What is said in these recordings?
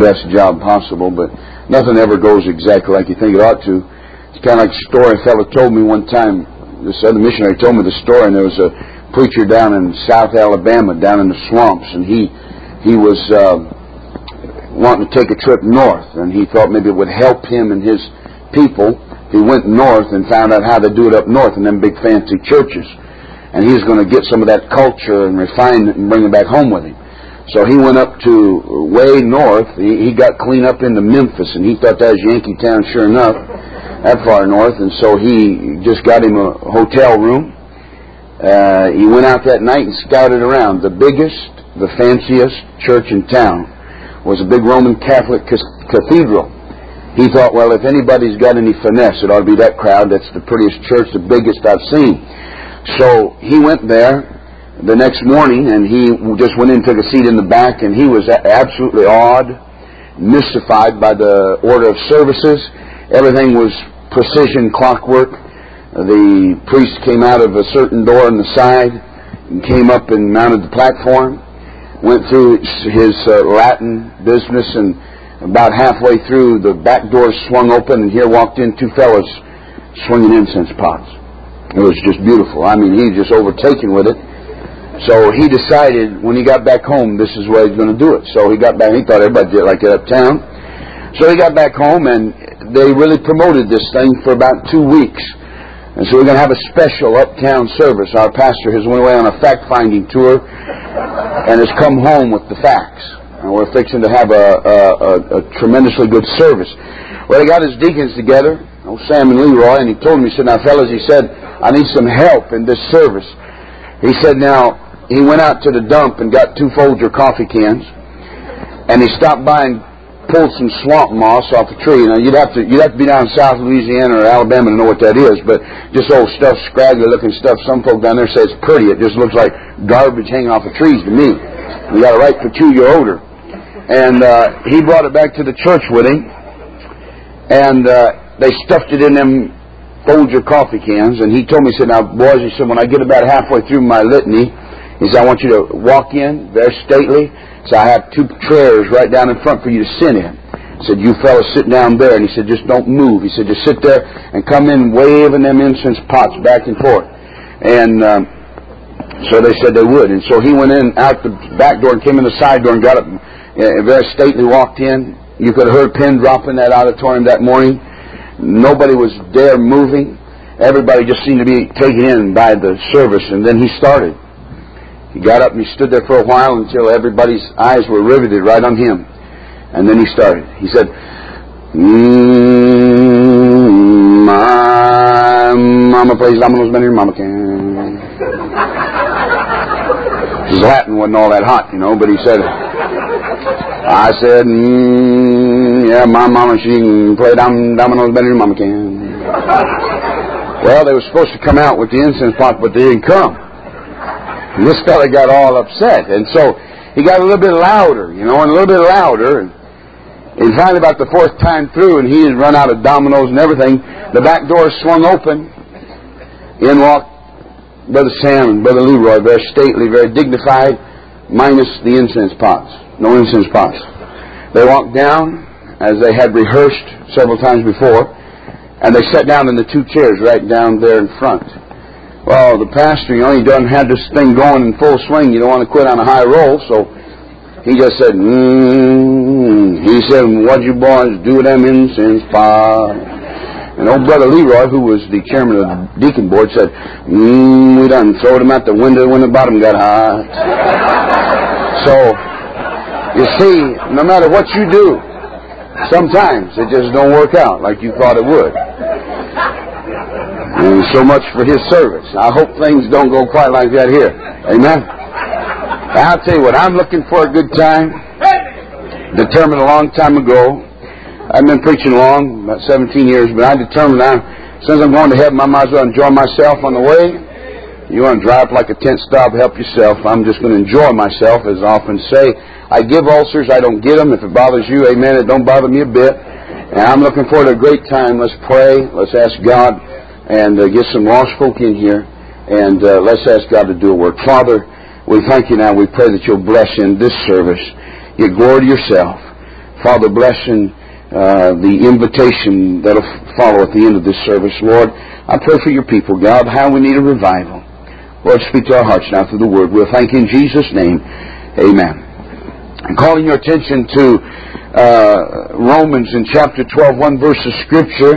best job possible, but nothing ever goes exactly like you think it ought to. It's kind of like a story a fellow told me one time. This other missionary told me the story, and there was a preacher down in South Alabama, down in the swamps, and he was wanting to take a trip north, and he thought maybe it would help him and his people. He went north and found out how to do it up north in them big fancy churches, and he was going to get some of that culture and refine it and bring it back home with him. So he went up to way north. He got clean up into Memphis, and he thought that was Yankee Town, sure enough, that far north. And so he just got him a hotel room. He went out that night and scouted around. The biggest, the fanciest church in town was a big Roman Catholic cathedral. He thought, well, if anybody's got any finesse, it ought to be that crowd. That's the prettiest church, the biggest I've seen. So he went there the next morning, and he just went in and took a seat in the back, and he was absolutely awed, mystified by the order of services. Everything was precision clockwork. The priest came out of a certain door on the side and came up and mounted the platform, went through his Latin business, and about halfway through, the back door swung open, and here walked in two fellows swinging incense pots. It was just beautiful. I mean, he was just overtaken with it. So he decided when he got back home, this is where he's going to do it. So he got back, he thought everybody did like it uptown. So he got back home, and they really promoted this thing for about 2 weeks. And so we're going to have a special uptown service. Our pastor has went away on a fact-finding tour and has come home with the facts. And we're fixing to have a tremendously good service. Well, he got his deacons together, old Sam and Leroy, and he told them, he said, now fellas, he said, I need some help in this service. He said, now, he went out to the dump and got 2 Folger coffee cans, and he stopped by and pulled some swamp moss off a tree. Now, you'd have to be down in South Louisiana or Alabama to know what that is, but just old stuff, scraggly-looking stuff. Some folk down there say it's pretty. It just looks like garbage hanging off of trees to me. You got a right peculiar odor. And he brought it back to the church with him, and they stuffed it in them Folger coffee cans, and he told me, he said, now, boys, he said, when I get about halfway through my litany, he said, I want you to walk in very stately. So I have 2 chairs right down in front for you to sit in. He said, you fellas sit down there. And he said, just don't move. He said, just sit there and come in waving them incense pots back and forth. And so they said they would. And so he went in out the back door and came in the side door and got up very stately, walked in. You could have heard a pin drop in that auditorium that morning. Nobody was there moving. Everybody just seemed to be taken in by the service. And then he started. He got up and he stood there for a while until everybody's eyes were riveted right on him. And then he started. He said, my mama plays dominoes better than mama can. His Latin wasn't all that hot, you know, but he said, I said, yeah, my mama, she can play dominoes better than mama can. Well, they were supposed to come out with the incense pot, but they didn't come. And this fella got all upset. And so he got a little bit louder, you know, and a little bit louder. And finally, about the 4th time through, and he had run out of dominoes and everything, the back door swung open. In walked Brother Sam and Brother Leroy, very stately, very dignified, minus the incense pots. No incense pots. They walked down, as they had rehearsed several times before, and they sat down in the 2 chairs right down there in front. Well, the pastor, you know, he doesn't have this thing going in full swing. You don't want to quit on a high roll, so he just said, He said, what you boys do with them incense pots? And old Brother Leroy, who was the chairman of the deacon board, said, we done throwed them out the window when the bottom got hot. So, you see, no matter what you do, sometimes it just don't work out like you thought it would. And so much for his service. I hope things don't go quite like that here. Amen. I'll tell you what, I'm looking for a good time. Determined a long time ago. I've been preaching long, about 17 years, but I determined now, since I'm going to heaven, I might as well enjoy myself on the way. You want to drive like a tent stop, help yourself. I'm just going to enjoy myself, as I often say. I give ulcers, I don't get them. If it bothers you, amen, it don't bother me a bit. And I'm looking forward to a great time. Let's pray. Let's ask God and get some lost folk in here. And let's ask God to do a work. Father, we thank you now. We pray that you'll bless in this service. You glory to yourself. Father, blessing the invitation that will follow at the end of this service, Lord. I pray for your people, God, how we need a revival. Lord, speak to our hearts now through the Word. We'll thank you in Jesus' name. Amen. I'm calling your attention to Romans in chapter 12, one verse of Scripture.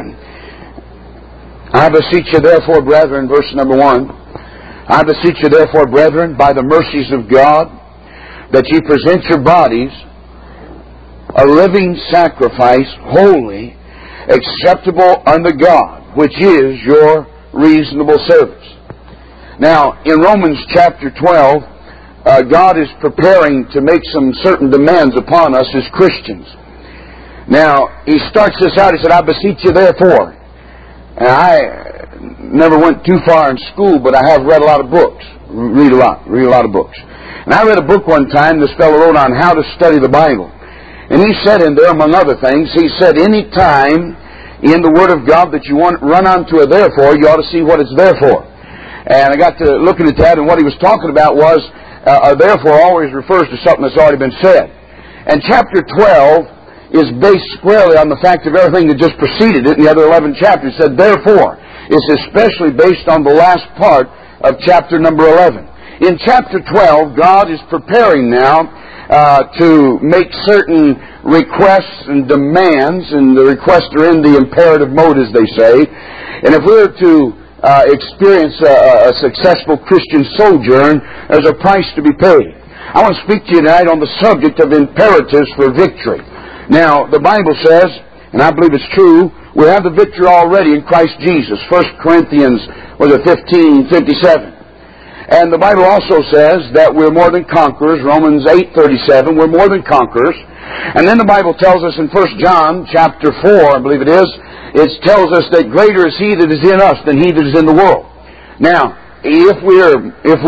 I beseech you therefore, brethren, verse number 1. I beseech you therefore, brethren, by the mercies of God, that ye present your bodies a living sacrifice, holy, acceptable unto God, which is your reasonable service. Now, in Romans chapter 12, God is preparing to make some certain demands upon us as Christians. Now, he starts this out, he said, I beseech you therefore. And I never went too far in school, but I have read a lot of books. Read a lot of books. And I read a book one time, this fellow wrote on how to study the Bible. And he said in there, among other things, he said, any time in the Word of God that you want run onto a therefore, you ought to see what it's there for. And I got to looking at that, and what he was talking about was, a therefore always refers to something that's already been said. And chapter 12 is based squarely on the fact of everything that just preceded it in the other 11 chapters. It said, therefore, it's especially based on the last part of chapter number 11. In chapter 12, God is preparing now to make certain requests and demands, and the requests are in the imperative mode, as they say. And if we're to experience a successful Christian sojourn, there's a price to be paid. I want to speak to you tonight on the subject of imperatives for victory. Now, the Bible says, and I believe it's true, we have the victory already in Christ Jesus. 1 Corinthians 15:57. And the Bible also says that we're more than conquerors. Romans 8:37, we're more than conquerors. And then the Bible tells us in 1 John chapter 4, I believe it is, it tells us that greater is He that is in us than he that is in the world. Now, if we are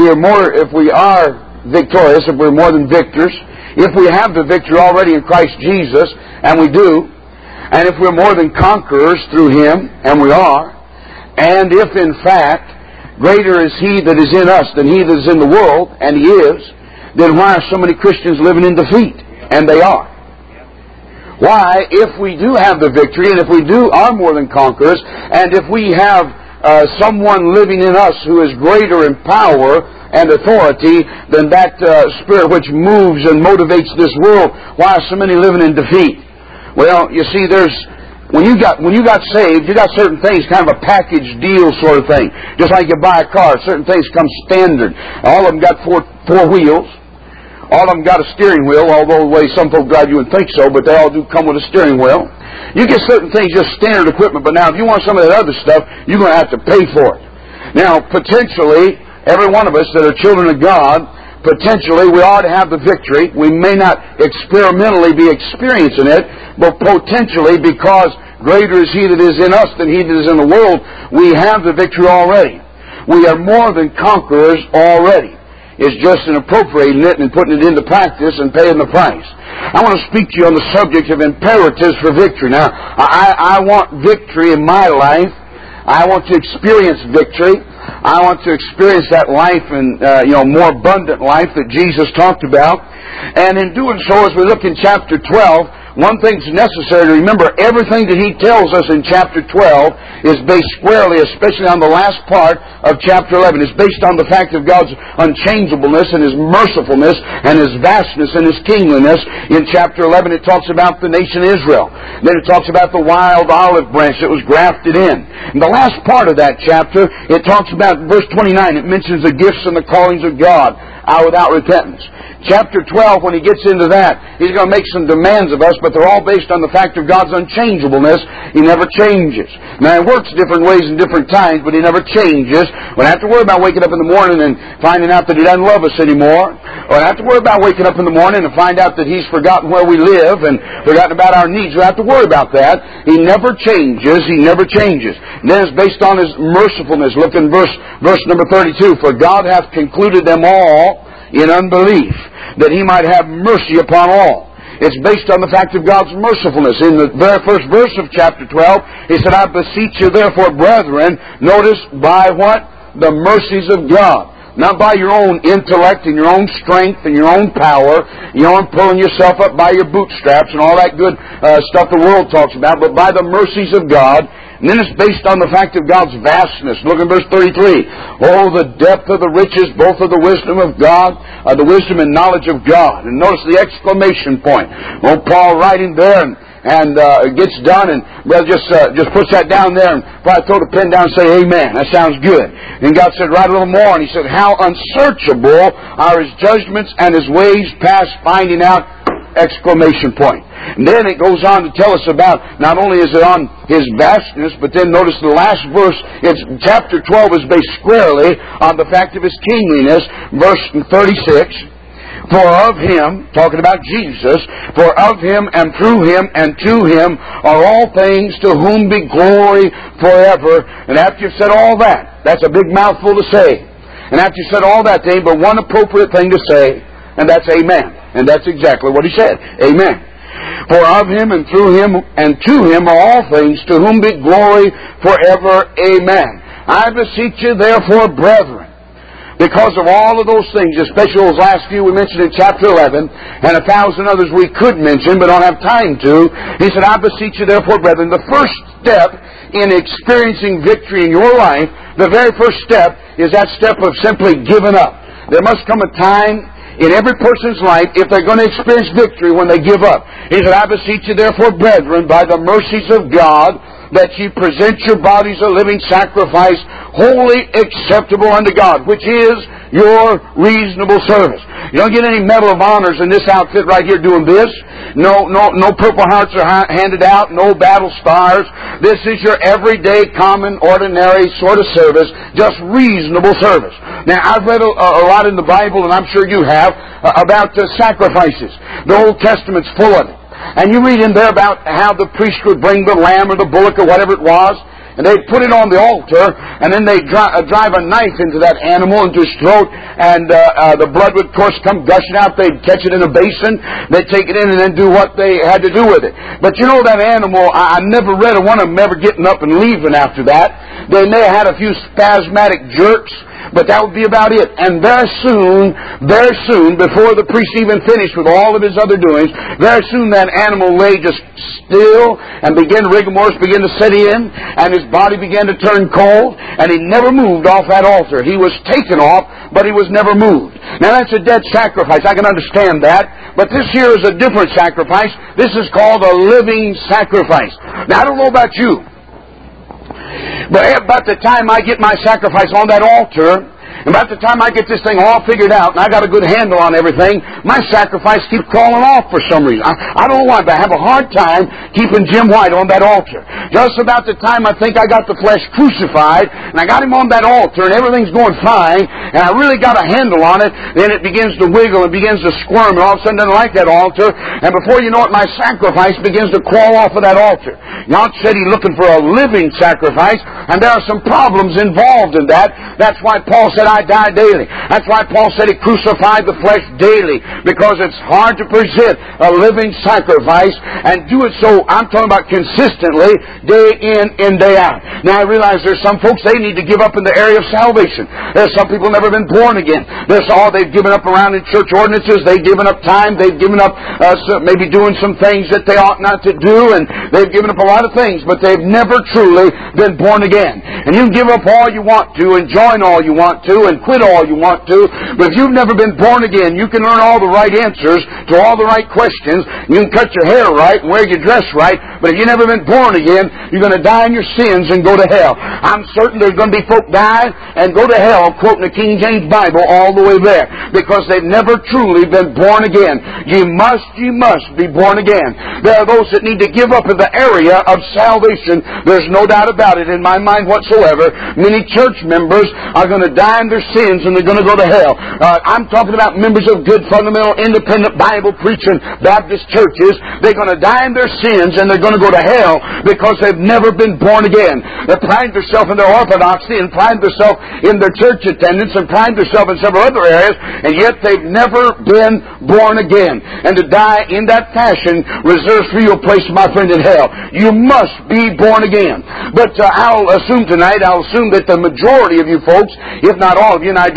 victorious, if we're more than victors, if we have the victory already in Christ Jesus, and we do, and if we're more than conquerors through Him, and we are, and if in fact greater is He that is in us than he that is in the world, and He is, then why are so many Christians living in defeat? And they are. Why, if we do have the victory, and if we are more than conquerors, and if we have someone living in us who is greater in power and authority than that Spirit which moves and motivates this world, why are so many living in defeat? Well, you see, when you got saved, you got certain things, kind of a package deal sort of thing. Just like you buy a car, certain things come standard. All of them got four wheels. All of them got a steering wheel, although the way some folk drive you would think so, but they all do come with a steering wheel. You get certain things, just standard equipment, but now if you want some of that other stuff, you're going to have to pay for it. Now, potentially, every one of us that are children of God, potentially we ought to have the victory. We may not experimentally be experiencing it, but potentially, because greater is He that is in us than he that is in the world, we have the victory already. We are more than conquerors already. It's just in appropriating it and putting it into practice and paying the price. I want to speak to you on the subject of imperatives for victory. Now, I want victory in my life. I want to experience victory. I want to experience that life and more abundant life that Jesus talked about. And in doing so, as we look in chapter 12, one thing's necessary to remember, everything that He tells us in chapter 12 is based squarely, especially on the last part of chapter 11. It's based on the fact of God's unchangeableness and His mercifulness and His vastness and His kingliness. In chapter 11 it talks about the nation Israel. Then it talks about the wild olive branch that was grafted in. In the last part of that chapter, it talks about, verse 29, it mentions the gifts and the callings of God are without repentance. Chapter 12, when he gets into that, he's going to make some demands of us, but they're all based on the fact of God's unchangeableness. He never changes. Now, He works different ways in different times, but He never changes. We don't have to worry about waking up in the morning and finding out that He doesn't love us anymore. We don't have to worry about waking up in the morning and find out that He's forgotten where we live and forgotten about our needs. We don't have to worry about that. He never changes. He never changes. And then it's based on His mercifulness. Look in verse number 32. For God hath concluded them all in unbelief, that He might have mercy upon all. It's based on the fact of God's mercifulness. In the very first verse of chapter 12, He said, I beseech you therefore, brethren, notice, by what? The mercies of God. Not by your own intellect and your own strength and your own power, pulling yourself up by your bootstraps and all that good stuff the world talks about, but by the mercies of God. And then it's based on the fact of God's vastness. Look at verse 33. Oh, the depth of the riches, both of the wisdom of God, the wisdom and knowledge of God. And notice the exclamation point. Oh, Paul writing there and gets done, and brother just puts that down there and probably throw the pen down and say, Amen. That sounds good. And God said, write a little more. And He said, how unsearchable are His judgments and His ways past finding out! Exclamation point. And then it goes on to tell us about, not only is it on His vastness, but then notice the last verse, chapter 12 is based squarely on the fact of His kingliness. Verse 36, for of Him, talking about Jesus, for of Him and through Him and to Him are all things, to whom be glory forever. And after you've said all that, that's a big mouthful to say. And after you've said all that, there ain't but one appropriate thing to say, and that's Amen. And that's exactly what He said. Amen. For of Him and through Him and to Him are all things, to whom be glory forever. Amen. I beseech you therefore, brethren, because of all of those things, especially those last few we mentioned in chapter 11, and 1,000 others we could mention but don't have time to, he said, I beseech you therefore, brethren, the first step in experiencing victory in your life, the very first step is that step of simply giving up. There must come a time in every person's life, if they're going to experience victory, when they give up. He said, I beseech you therefore, brethren, by the mercies of God, that ye present your bodies a living sacrifice, wholly acceptable unto God, which is your reasonable service. You don't get any medal of honors in this outfit right here doing this. No Purple Hearts are handed out, no battle stars. This is your everyday, common, ordinary sort of service, just reasonable service. Now, I've read a lot in the Bible, and I'm sure you have, about sacrifices. The Old Testament's full of it. And you read in there about how the priest would bring the lamb or the bullock or whatever it was, and they'd put it on the altar, and then they'd drive a knife into that animal, into his throat, and the blood would, of course, come gushing out. They'd catch it in a basin, they'd take it in and then do what they had to do with it. But you know, that animal, I never read of one of them ever getting up and leaving after that. They may have had a few spasmodic jerks, but that would be about it. And very soon, before the priest even finished with all of his other doings, very soon that animal lay just still, and rigor mortis began to set in, and his body began to turn cold, and he never moved off that altar. He was taken off, but he was never moved. Now that's a dead sacrifice. I can understand that. But this here is a different sacrifice. This is called a living sacrifice. Now I don't know about you, but about the time I get my sacrifice on that altar, and about the time I get this thing all figured out and I got a good handle on everything, my sacrifice keeps crawling off for some reason. I don't know why, but I have a hard time keeping Jim White on that altar. Just about the time I think I got the flesh crucified and I got him on that altar and everything's going fine and I really got a handle on it, then it begins to wiggle and begins to squirm, and all of a sudden I don't like that altar, and before you know it, my sacrifice begins to crawl off of that altar. God said He's looking for a living sacrifice, and there are some problems involved in that. That's why Paul said, I die daily. That's why Paul said he crucified the flesh daily, because it's hard to present a living sacrifice and do it so, I'm talking about consistently, day in and day out. Now I realize there's some folks, they need to give up in the area of salvation. There's some people never been born again. They've given up around in church ordinances, they've given up time, they've given up maybe doing some things that they ought not to do, and they've given up a lot of things, but they've never truly been born again. And you can give up all you want to and join all you want to and quit all you want to, but if you've never been born again, you can learn all the right answers to all the right questions, you can cut your hair right and wear your dress right, but if you've never been born again, you're going to die in your sins and go to hell. I'm certain there's going to be folk die and go to hell, quoting the King James Bible all the way there, because they've never truly been born again. You must be born again. There are those that need to give up in the area of salvation. There's no doubt about it in my mind whatsoever. Many church members are going to die in their sins and they're going to go to hell. I'm talking about members of good, fundamental, independent, Bible-preaching Baptist churches. They're going to die in their sins and they're going to go to hell because they've never been born again. They pride themselves in their orthodoxy and pride themselves in their church attendance and pride themselves in several other areas, and yet they've never been born again. And to die in that fashion reserves for you a place, my friend, in hell. You must be born again. But I'll assume tonight that the majority of you folks, if not all of you, and I doubt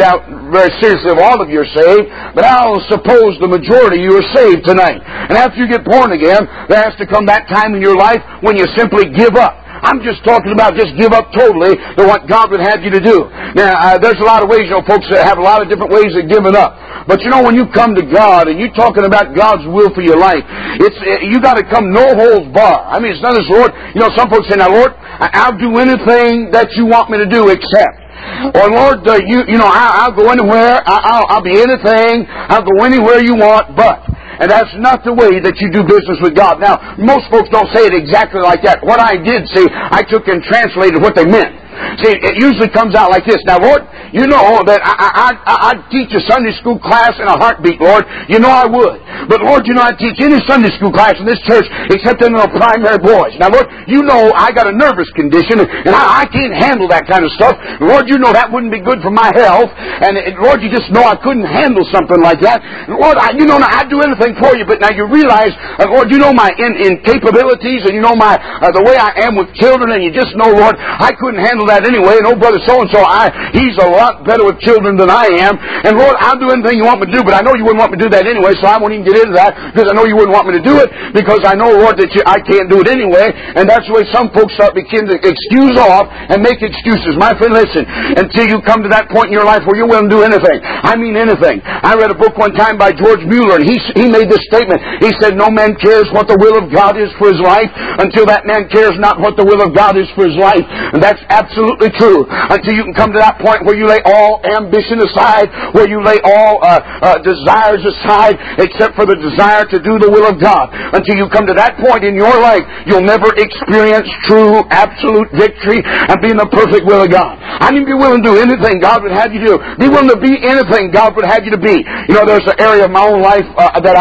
very seriously if all of you are saved, but I'll suppose the majority of you are saved tonight. And after you get born again, there has to come that time in your life when you simply give up. I'm just talking about just give up totally to what God would have you to do. Now, there's a lot of ways, folks that have a lot of different ways of giving up. But when you come to God and you're talking about God's will for your life, you got to come no holds bar. I mean, it's not as Lord. Some folks say, now, Lord, I'll do anything that you want me to do except. Or Lord, I'll go anywhere. I'll be anything. I'll go anywhere you want, but. And that's not the way that you do business with God. Now, most folks don't say it exactly like that. What I did, I took and translated what they meant. See, it usually comes out like this. Now, Lord, you know that I'd teach a Sunday school class in a heartbeat, Lord. You know I would. But, Lord, I'd teach any Sunday school class in this church except them little primary boys. Now, Lord, you know I got a nervous condition, and I can't handle that kind of stuff. Lord, you know that wouldn't be good for my health. And, Lord, you just know I couldn't handle something like that. And Lord, I'd do anything for you. But now you realize, Lord, you know my incapabilities, and you know the way I am with children, and you just know, Lord, I couldn't handle that anyway, and brother so-and-so, he's a lot better with children than I am, and Lord, I'll do anything you want me to do, but I know you wouldn't want me to do that anyway, so I won't even get into that, because I know you wouldn't want me to do it, because I know, Lord, that I can't do it anyway, and that's the way some folks begin to excuse off and make excuses. My friend, listen, until you come to that point in your life where you're willing to do anything, I mean anything. I read a book one time by George Mueller, and he made this statement. He said, no man cares what the will of God is for his life until that man cares not what the will of God is for his life. And that's absolutely true. Until you can come to that point where you lay all ambition aside, where you lay all desires aside, except for the desire to do the will of God. Until you come to that point in your life, you'll never experience true, absolute victory and be in the perfect will of God. I mean, be willing to do anything God would have you do. Be willing to be anything God would have you to be. There's an area of my own life that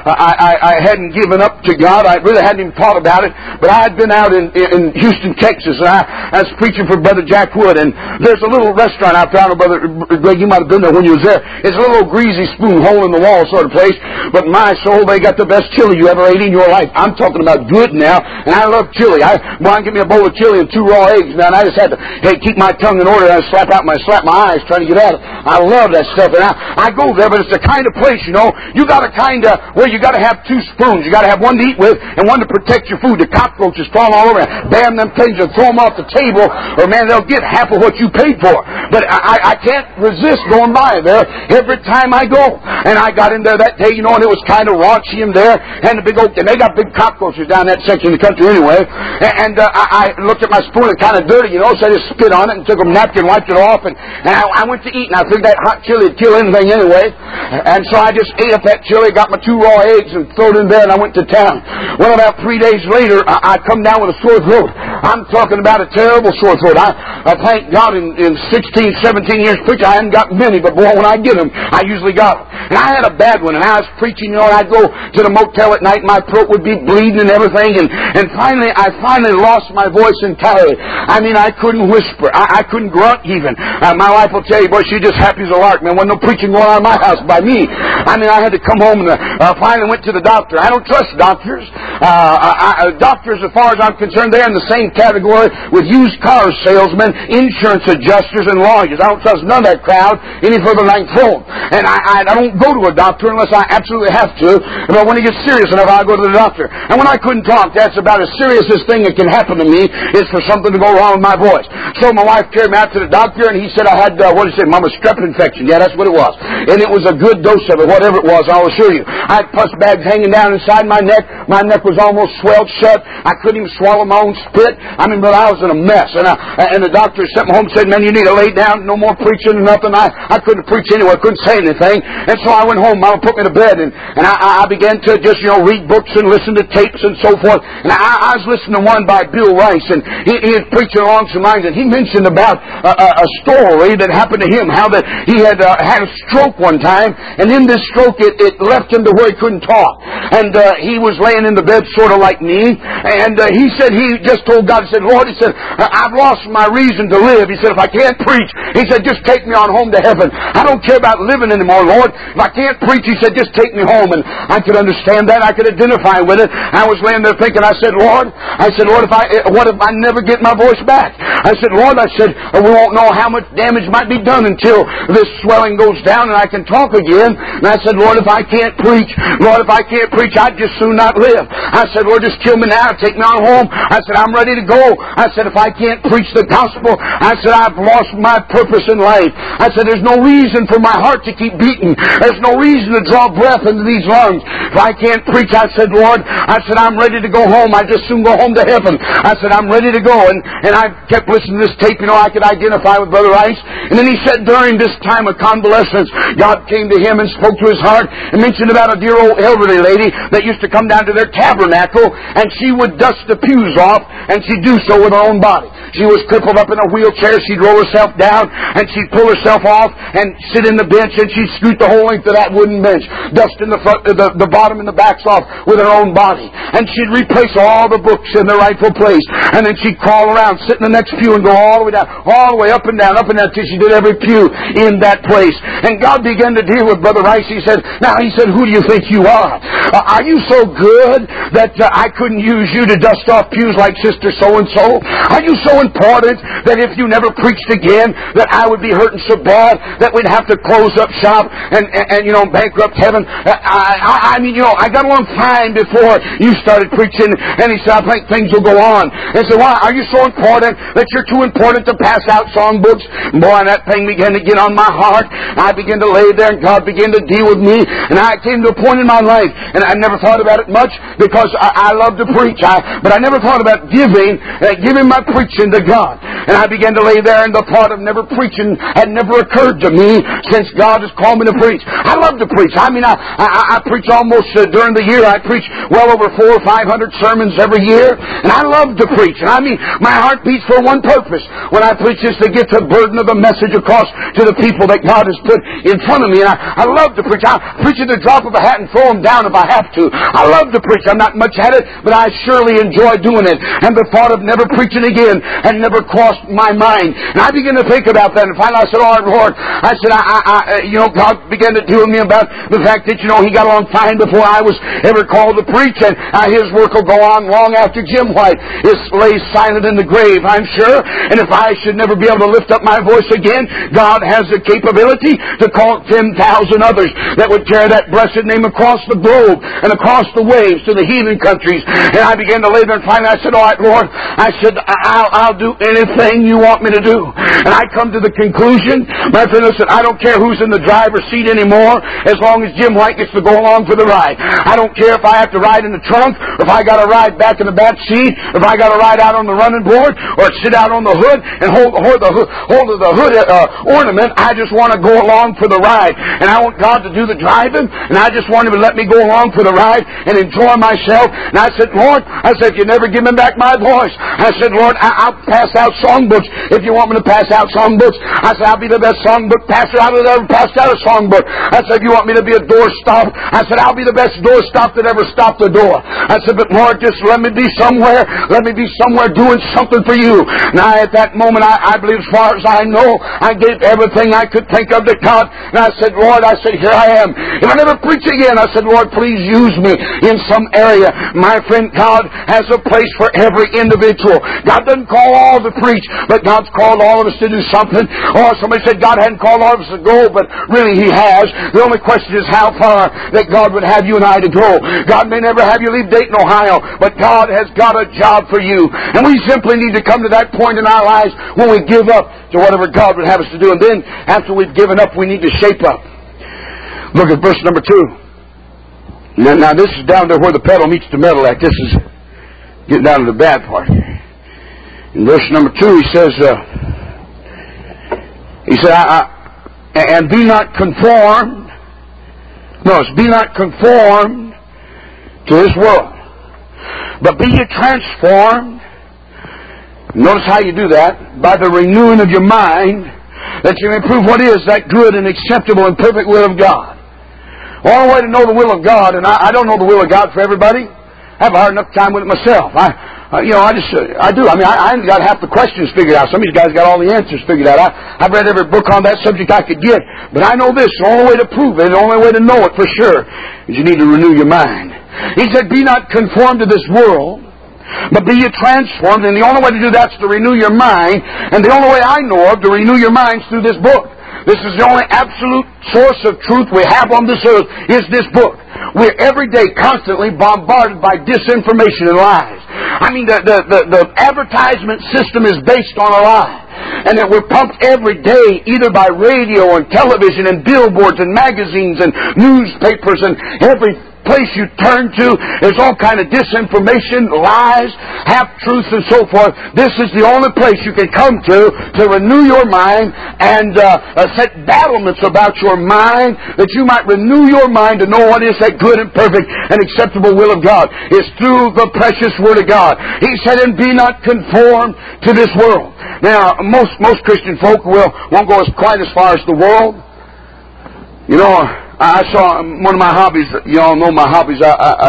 I hadn't given up to God. I really hadn't even thought about it. But I had been out in Houston, Texas, and I was preaching for Brother Jack Wood, and there's a little restaurant out there. I don't know, Brother Greg, you might have been there when you was there. It's a little greasy spoon, hole in the wall sort of place, but my soul, they got the best chili you ever ate in your life. I'm talking about good now, and I love chili. I give me a bowl of chili and 2 raw eggs, man. I just had to keep my tongue in order, and I slap my eyes trying to get at it. I love that stuff, and I go there, but it's the kind of place, you got to where you got to have 2 spoons. You got to have one to eat with and one to protect your food. The cockroaches crawl all over, bam them things and throw them off the table, or man, they'll get half of what you paid for. But I can't resist going by there every time I go. And I got in there that day, and it was kind of raunchy in there, and they got big cockroaches down that section of the country anyway. And I looked at my spoon and kind of dirty, so I just spit on it and took a napkin, wiped it off, and I went to eat, and I figured that hot chili would kill anything anyway. And so I just ate up that chili, got my 2 raw eggs, and threw it in there, and I went to town. Well, about 3 days later, I come down with a sore throat. I'm talking about a terrible sore throat. I thank God in 16, 17 years preaching, I haven't got many, but boy, when I get them, I usually got them. And I had a bad one, and I was preaching, and I'd go to the motel at night, my throat would be bleeding and everything, and finally, I lost my voice entirely. I mean, I couldn't whisper. I couldn't grunt even. My wife will tell you, boy, she's just happy as a lark, man. Wasn't no preaching going on in my house by me. I mean, I had to come home and finally went to the doctor. I don't trust doctors. Doctors, as far as I'm concerned, they're in the same category with used car salesmen, insurance adjusters, and lawyers. I don't trust none of that crowd any further than I can throw them. And I don't go to a doctor unless I absolutely have to. But when it gets serious enough, I'll go to the doctor. And when I couldn't talk, that's about as serious as thing that can happen to me is for something to go wrong with my voice. So my wife carried me out to the doctor, and he said I had, Mama, strep infection. Yeah, that's what it was. And it was a good dose of it, whatever it was, I'll assure you. I had pus bags hanging down inside my neck. My neck was almost swelled shut. I couldn't even swallow my own spit. I mean, but I was in a mess. And the doctor sent me home and said, man, you need to lay down. No more preaching or nothing. I couldn't preach anyway. I couldn't say anything. And so I went home. Mama put me to bed. And I began to just, read books and listen to tapes and so forth. And I was listening to one by Bill Rice. And he was preaching along some lines. And he mentioned about a story that happened to him. How that he had had a stroke one time. And in this stroke, it left him to where he couldn't talk. And he was laying in the bed sort of like me. And he said he just told God, he said, Lord, he said, I've lost my reason to live. He said, if I can't preach, he said, just take me on home to heaven. I don't care about living anymore, Lord. If I can't preach, he said, just take me home. And I could understand that. I could identify with it. I was laying there thinking, I said, Lord, what if I never get my voice back? I said, Lord, we won't know how much damage might be done until this swelling goes down and I can talk again. And I said, Lord, if I can't preach, I'd just soon not live. I said, Lord, just kill me now, take me on home. I said, I'm ready to go. I said, if I can't preach the gospel, I said, I've lost my purpose in life. I said, there's no reason for my heart to keep beating. There's no reason to draw breath into these lungs. If I can't preach, I said, Lord, I'm ready to go home. I just soon go home to heaven. I said, I'm ready to go. And I kept listening to this tape. I could identify with Brother Rice. And then he said during this time of convalescence, God came to him and spoke to his heart and mentioned about a dear old elderly lady that used to come down to their tabernacle, and she would dust the pews off, and she'd do so with her own body. She was crippled up in a wheelchair. She'd roll herself down, and she'd pull herself off and sit in the bench, and she'd scoot the whole length of that wooden bench, dusting the front, the bottom and the backs off with her own body. And she'd replace all the books in their rightful place. And then she'd crawl around, sit in the next pew, and go all the way down, all the way up and down, till she did every pew in that place. And God began to deal with Brother Rice. He said, who do you think you are? Are you so good that I couldn't use you to dust off pews like Sister So-and-so? Are you so important that if you never preached again, that I would be hurting so bad that we'd have to close up shop and bankrupt heaven? I got along fine before you started preaching. And he said, I think things will go on. And he said, why? Are you so important that you're too important to pass out songbooks? Boy, that thing began to get on my heart. I began to lay there, and God began to deal with me. And I came to a point in my life, and I never thought about it much because I love to preach. But I never thought about giving my preaching to God. And I began to lay there, and the thought of never preaching had never occurred to me since God has called me to preach. I love to preach. I preach almost during the year. I preach well over 400 or 500 sermons every year. And I love to preach. And my heart beats for one purpose when I preach, is to get the burden of the message across to the people that God has put in front of me. And I love to preach. I preach at the drop of a hat and throw them down if I have to. I love to preach. I'm not much at it, but I surely enjoy doing it. And the thought of never preaching again had never crossed my mind. And I began to think about that. And finally I said, Lord, God began to deal with me about the fact that, He got along fine before I was ever called to preach. And His work will go on long after Jim White lays silent in the grave, I'm sure. And if I should never be able to lift up my voice again, God has the capability to call 10,000 others that would carry that blessed name across the globe and across the waves to the heathen countries. And I began to lay there, and finally I said, all right, Lord, I'll do anything you want me to do. And I come to the conclusion, my friend, listen, I don't care who's in the driver's seat anymore, as long as Jim White gets to go along for the ride. I don't care if I have to ride in the trunk, or if I got to ride back in the back seat, or if I got to ride out on the running board, or sit out on the hood and hold of the hood ornament. I just want to go along for the ride. And I want God to do the driving, and I just want Him to let me go along for the ride and enjoy myself. And I said, Lord, if you never give me back my voice, I said, Lord, I'll pass out songbooks if you want me to pass out songbooks. I said, I'll be the best songbook pastor out that ever passed out a songbook. I said, if you want me to be a doorstop, I said, I'll be the best doorstop that ever stopped the door. I said, but Lord, just let me be somewhere. Let me be somewhere doing something for you. Now, at that moment, I believe, as far as I know, I gave everything I could think of to God. And I said, Lord, here I am. If I never preach again, I said, Lord, please use me in some area. My friend, God has a place for every individual. God doesn't call all to preach, but God's called all of us to do something. Or somebody said God hadn't called all of us to go, but really He has. The only question is how far that God would have you and I to go. God may never have you leave Dayton, Ohio, but God has got a job for you. And we simply need to come to that point in our lives when we give up to whatever God would have us to do. And then, after we've given up, we need to shape up. Look at verse number 2. Now this is down to where the pedal meets the metal at. This is getting down to the bad part here. In verse number 2, he says, and be not conformed. Notice, be not conformed to this world, but be ye transformed. Notice how you do that. By the renewing of your mind, that you may prove what is that good and acceptable and perfect will of God. One way to know the will of God, and I don't know the will of God for everybody. I have a hard enough time with it myself. I do. I ain't got half the questions figured out. Some of these guys got all the answers figured out. I've read every book on that subject I could get. But I know this. The only way to prove it, the only way to know it for sure, is you need to renew your mind. He said, be not conformed to this world, But be ye transformed, and the only way to do that is to renew your mind, and the only way I know of to renew your mind is through this book. This is the only absolute source of truth we have on this earth, is this book. We're every day constantly bombarded by disinformation and lies. I mean, the advertisement system is based on a lie. And that we're pumped every day, either by radio and television and billboards and magazines and newspapers and every place you turn to, there's all kind of disinformation, lies, half-truths, and so forth. This is the only place you can come to renew your mind and set battlements about your mind, that you might renew your mind to know what is that good and perfect and acceptable will of God. It's through the precious Word of God. He said, and be not conformed to this world. Now, most Christian folk won't go quite as far as the world. You know, I saw one of my hobbies. You all know my hobbies.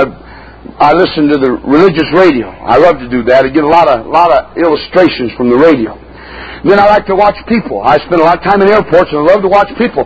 I listen to the religious radio. I love to do that. I get a lot of illustrations from the radio. Then I like to watch people. I spend a lot of time in airports, and I love to watch people.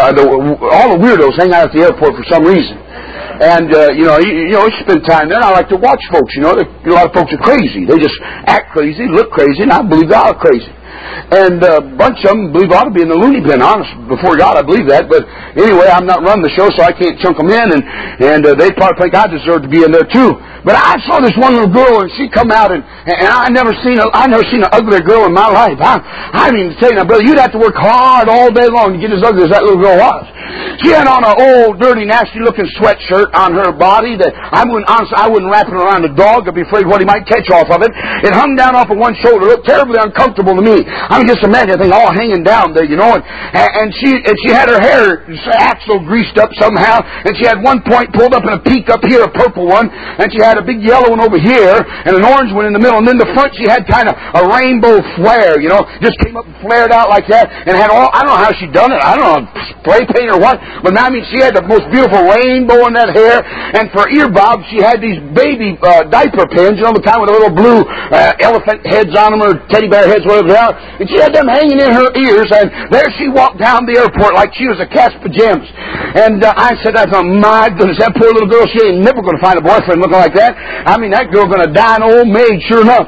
All the weirdos hang out at the airport for some reason. And, you spend time there, and I like to watch folks. You know, a lot of folks are crazy. They just act crazy, look crazy, and I believe they are crazy. And a bunch of them believe I ought to be in the loony bin. Honest, before God, I believe that. But anyway, I'm not running the show, so I can't chunk them in. And they probably think I deserve to be in there too. But I saw this one little girl, and she come out, and I never seen an uglier girl in my life. I mean, to tell you now, brother, you'd have to work hard all day long to get as ugly as that little girl was. She had on an old, dirty, nasty-looking sweatshirt on her body that I wouldn't wrap it around a dog. I'd be afraid what he might catch off of it. It hung down off of one shoulder. It looked terribly uncomfortable to me. I mean, just imagine that thing all hanging down there, you know. And she had her hair axle greased up somehow, and she had one point pulled up and a peak up here, a purple one, and she had a big yellow one over here and an orange one in the middle, and then the front she had kind of a rainbow flare, you know, just came up and flared out like that, and had all, I don't know how she done it, I don't know, spray paint or what, but I mean, she had the most beautiful rainbow in that hair, and for earbobs she had these baby diaper pins, you know, the kind with the little blue elephant heads on them, or teddy bear heads, whatever they are, and she had them hanging in her ears, and there she walked down the airport like she was a cast of pajamas. And I said, I thought, my goodness, that poor little girl, she ain't never going to find a boyfriend looking like that. I mean, that girl going to die an old maid, sure enough.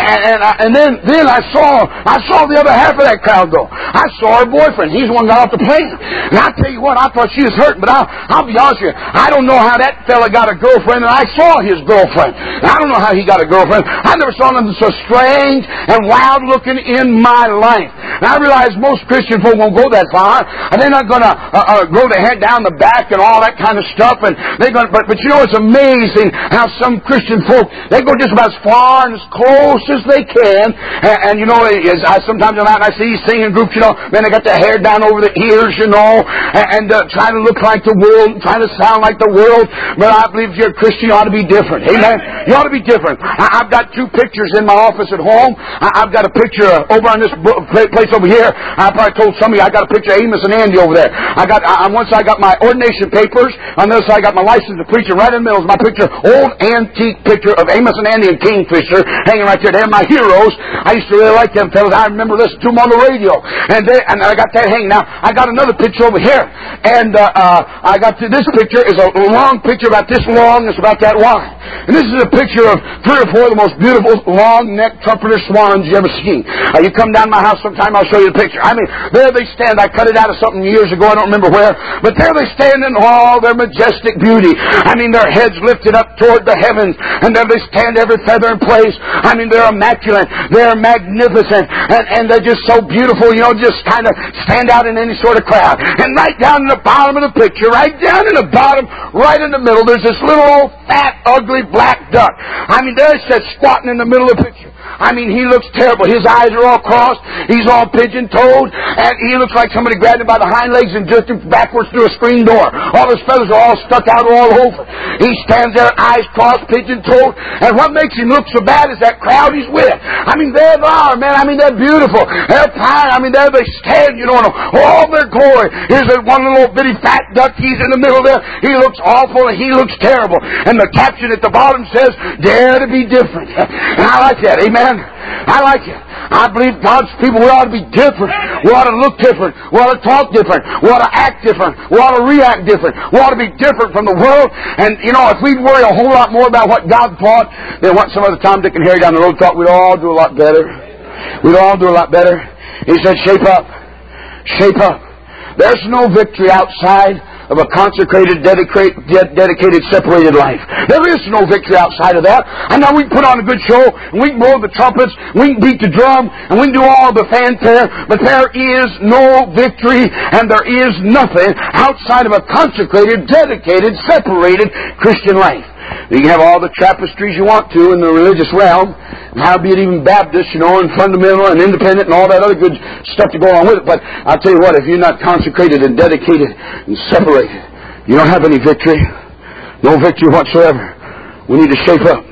And then I saw the other half of that crowd go. I saw her boyfriend. He's the one got off the plane. And I tell you what, I thought she was hurt, but I'll be honest with you, I don't know how that fella got a girlfriend, and I saw his girlfriend. And I don't know how he got a girlfriend. I never saw nothing so strange and wild looking in my life. And I realize most Christian folk won't go that far, and they're not going to grow their head down the back and all that kind of stuff. And they're going, but you know, it's amazing how some Christian folk, they go just about as far and as close as they can. And you know, sometimes I'm out and I see these singing groups, you know, man, they got their hair down over the ears, you know, and trying to look like the world, trying to sound like the world. But I believe if you're a Christian, you ought to be different. Amen. You ought to be different. I've got two pictures in my office at home. I've got a picture over on this place over here. I probably told some of you I got a picture of Amos and Andy over there. On one side I got my ordination papers. On the other side I got my license to preach. And right in the middle is my picture, old antique picture of Amos and Andy and Kingfisher hanging right there. They're my heroes. I used to really like them fellas. I remember listening to them on the radio. And I got that hanging. Now I got another picture over here. And I got this picture is a long picture about this long. It's about that wide. And this is a picture of 3 or 4 of the most beautiful long-necked trumpeter swans you ever seen. You come down to my house sometime, I'll show you the picture. I mean, there they stand. I cut it out of something years ago. I don't remember where. But there they stand in all their majestic beauty. I mean, their heads lifted up toward the heavens. And there they stand, every feather in place. I mean, they're immaculate. They're magnificent. And they're just so beautiful, you know, just kind of stand out in any sort of crowd. And right down in the bottom of the picture, right down in the bottom, right in the middle, there's this little old fat, ugly black duck. I mean, there's just squatting in the middle of the picture. I mean, he looks terrible. His eyes are all crossed. He's all pigeon-toed. And he looks like somebody grabbed him by the hind legs and jerked him backwards through a screen door. All his feathers are all stuck out all over. He stands there, eyes crossed, pigeon-toed. And what makes him look so bad is that crowd he's with. I mean, there they are, man. I mean, they're beautiful. They're fine. I mean, there they stand, you know, in all their glory. Here's that one little bitty fat duck. He's in the middle there. He looks awful and he looks terrible. And the caption at the bottom says, "Dare to be different." And I like that. Amen. I like it. I believe God's people, we ought to be different. We ought to look different. We ought to talk different. We ought to act different. We ought to react different. We ought to be different from the world. And, you know, if we'd worry a whole lot more more about what God thought than what some other Tom, Dick, and Harry down the road thought. We'd all do a lot better. We'd all do a lot better. He said, shape up. Shape up. There's no victory outside of a consecrated, dedicated, separated life. There is no victory outside of that. I know we can put on a good show, and we can blow the trumpets, we can beat the drum, and we can do all the fanfare, but there is no victory, and there is nothing outside of a consecrated, dedicated, separated Christian life. You can have all the tapestries you want to in the religious realm, and howbeit even Baptist, and fundamental and independent and all that other good stuff to go along with it. But I'll tell you what, if you're not consecrated and dedicated and separated, you don't have any victory. No victory whatsoever. We need to shape up.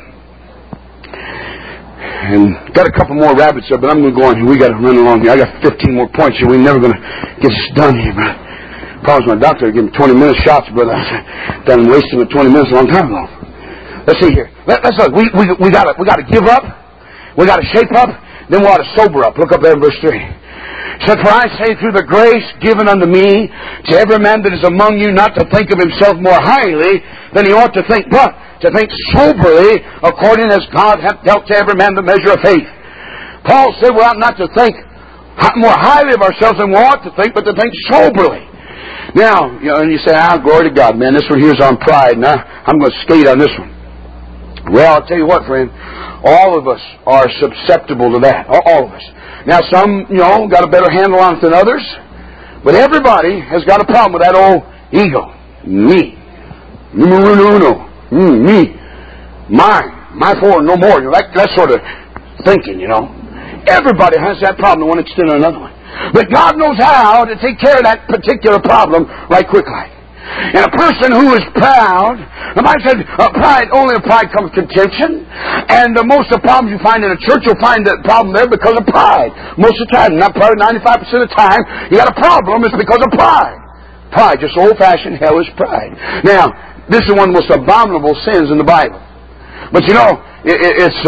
And got a couple more rabbits there, but I'm going to go on here. We got to run along here. I got 15 more points here. We're never going to get this done here, brother. Promised my doctor to give me 20-minute shots, brother. I done wasting the 20 minutes a long time ago. Let's see here. Let's look. We got to give up. We got to shape up. Then we ought to sober up. Look up there in verse 3. It said, for I say through the grace given unto me to every man that is among you not to think of himself more highly than he ought to think, but to think soberly according as God hath dealt to every man the measure of faith. Paul said we ought not to think more highly of ourselves than we ought to think, but to think soberly. Now, and you say, glory to God, man, this one here's on pride. Now, I'm going to skate on this one. Well, I'll tell you what, friend. All of us are susceptible to that. All of us. Now, some, got a better handle on it than others. But everybody has got a problem with that old ego. Me. Numero uno. Me. Mine. My for, no more. That sort of thinking, Everybody has that problem to one extent or another one. But God knows how to take care of that particular problem right quickly. And a person who is proud, the Bible said, only a pride comes contention. And most of the problems you find in a church, you'll find the problem there because of pride. Most of the time, not probably 95% of the time, you got a problem, it's because of pride. Pride, just old-fashioned hellish pride. Now, this is one of the most abominable sins in the Bible. But it's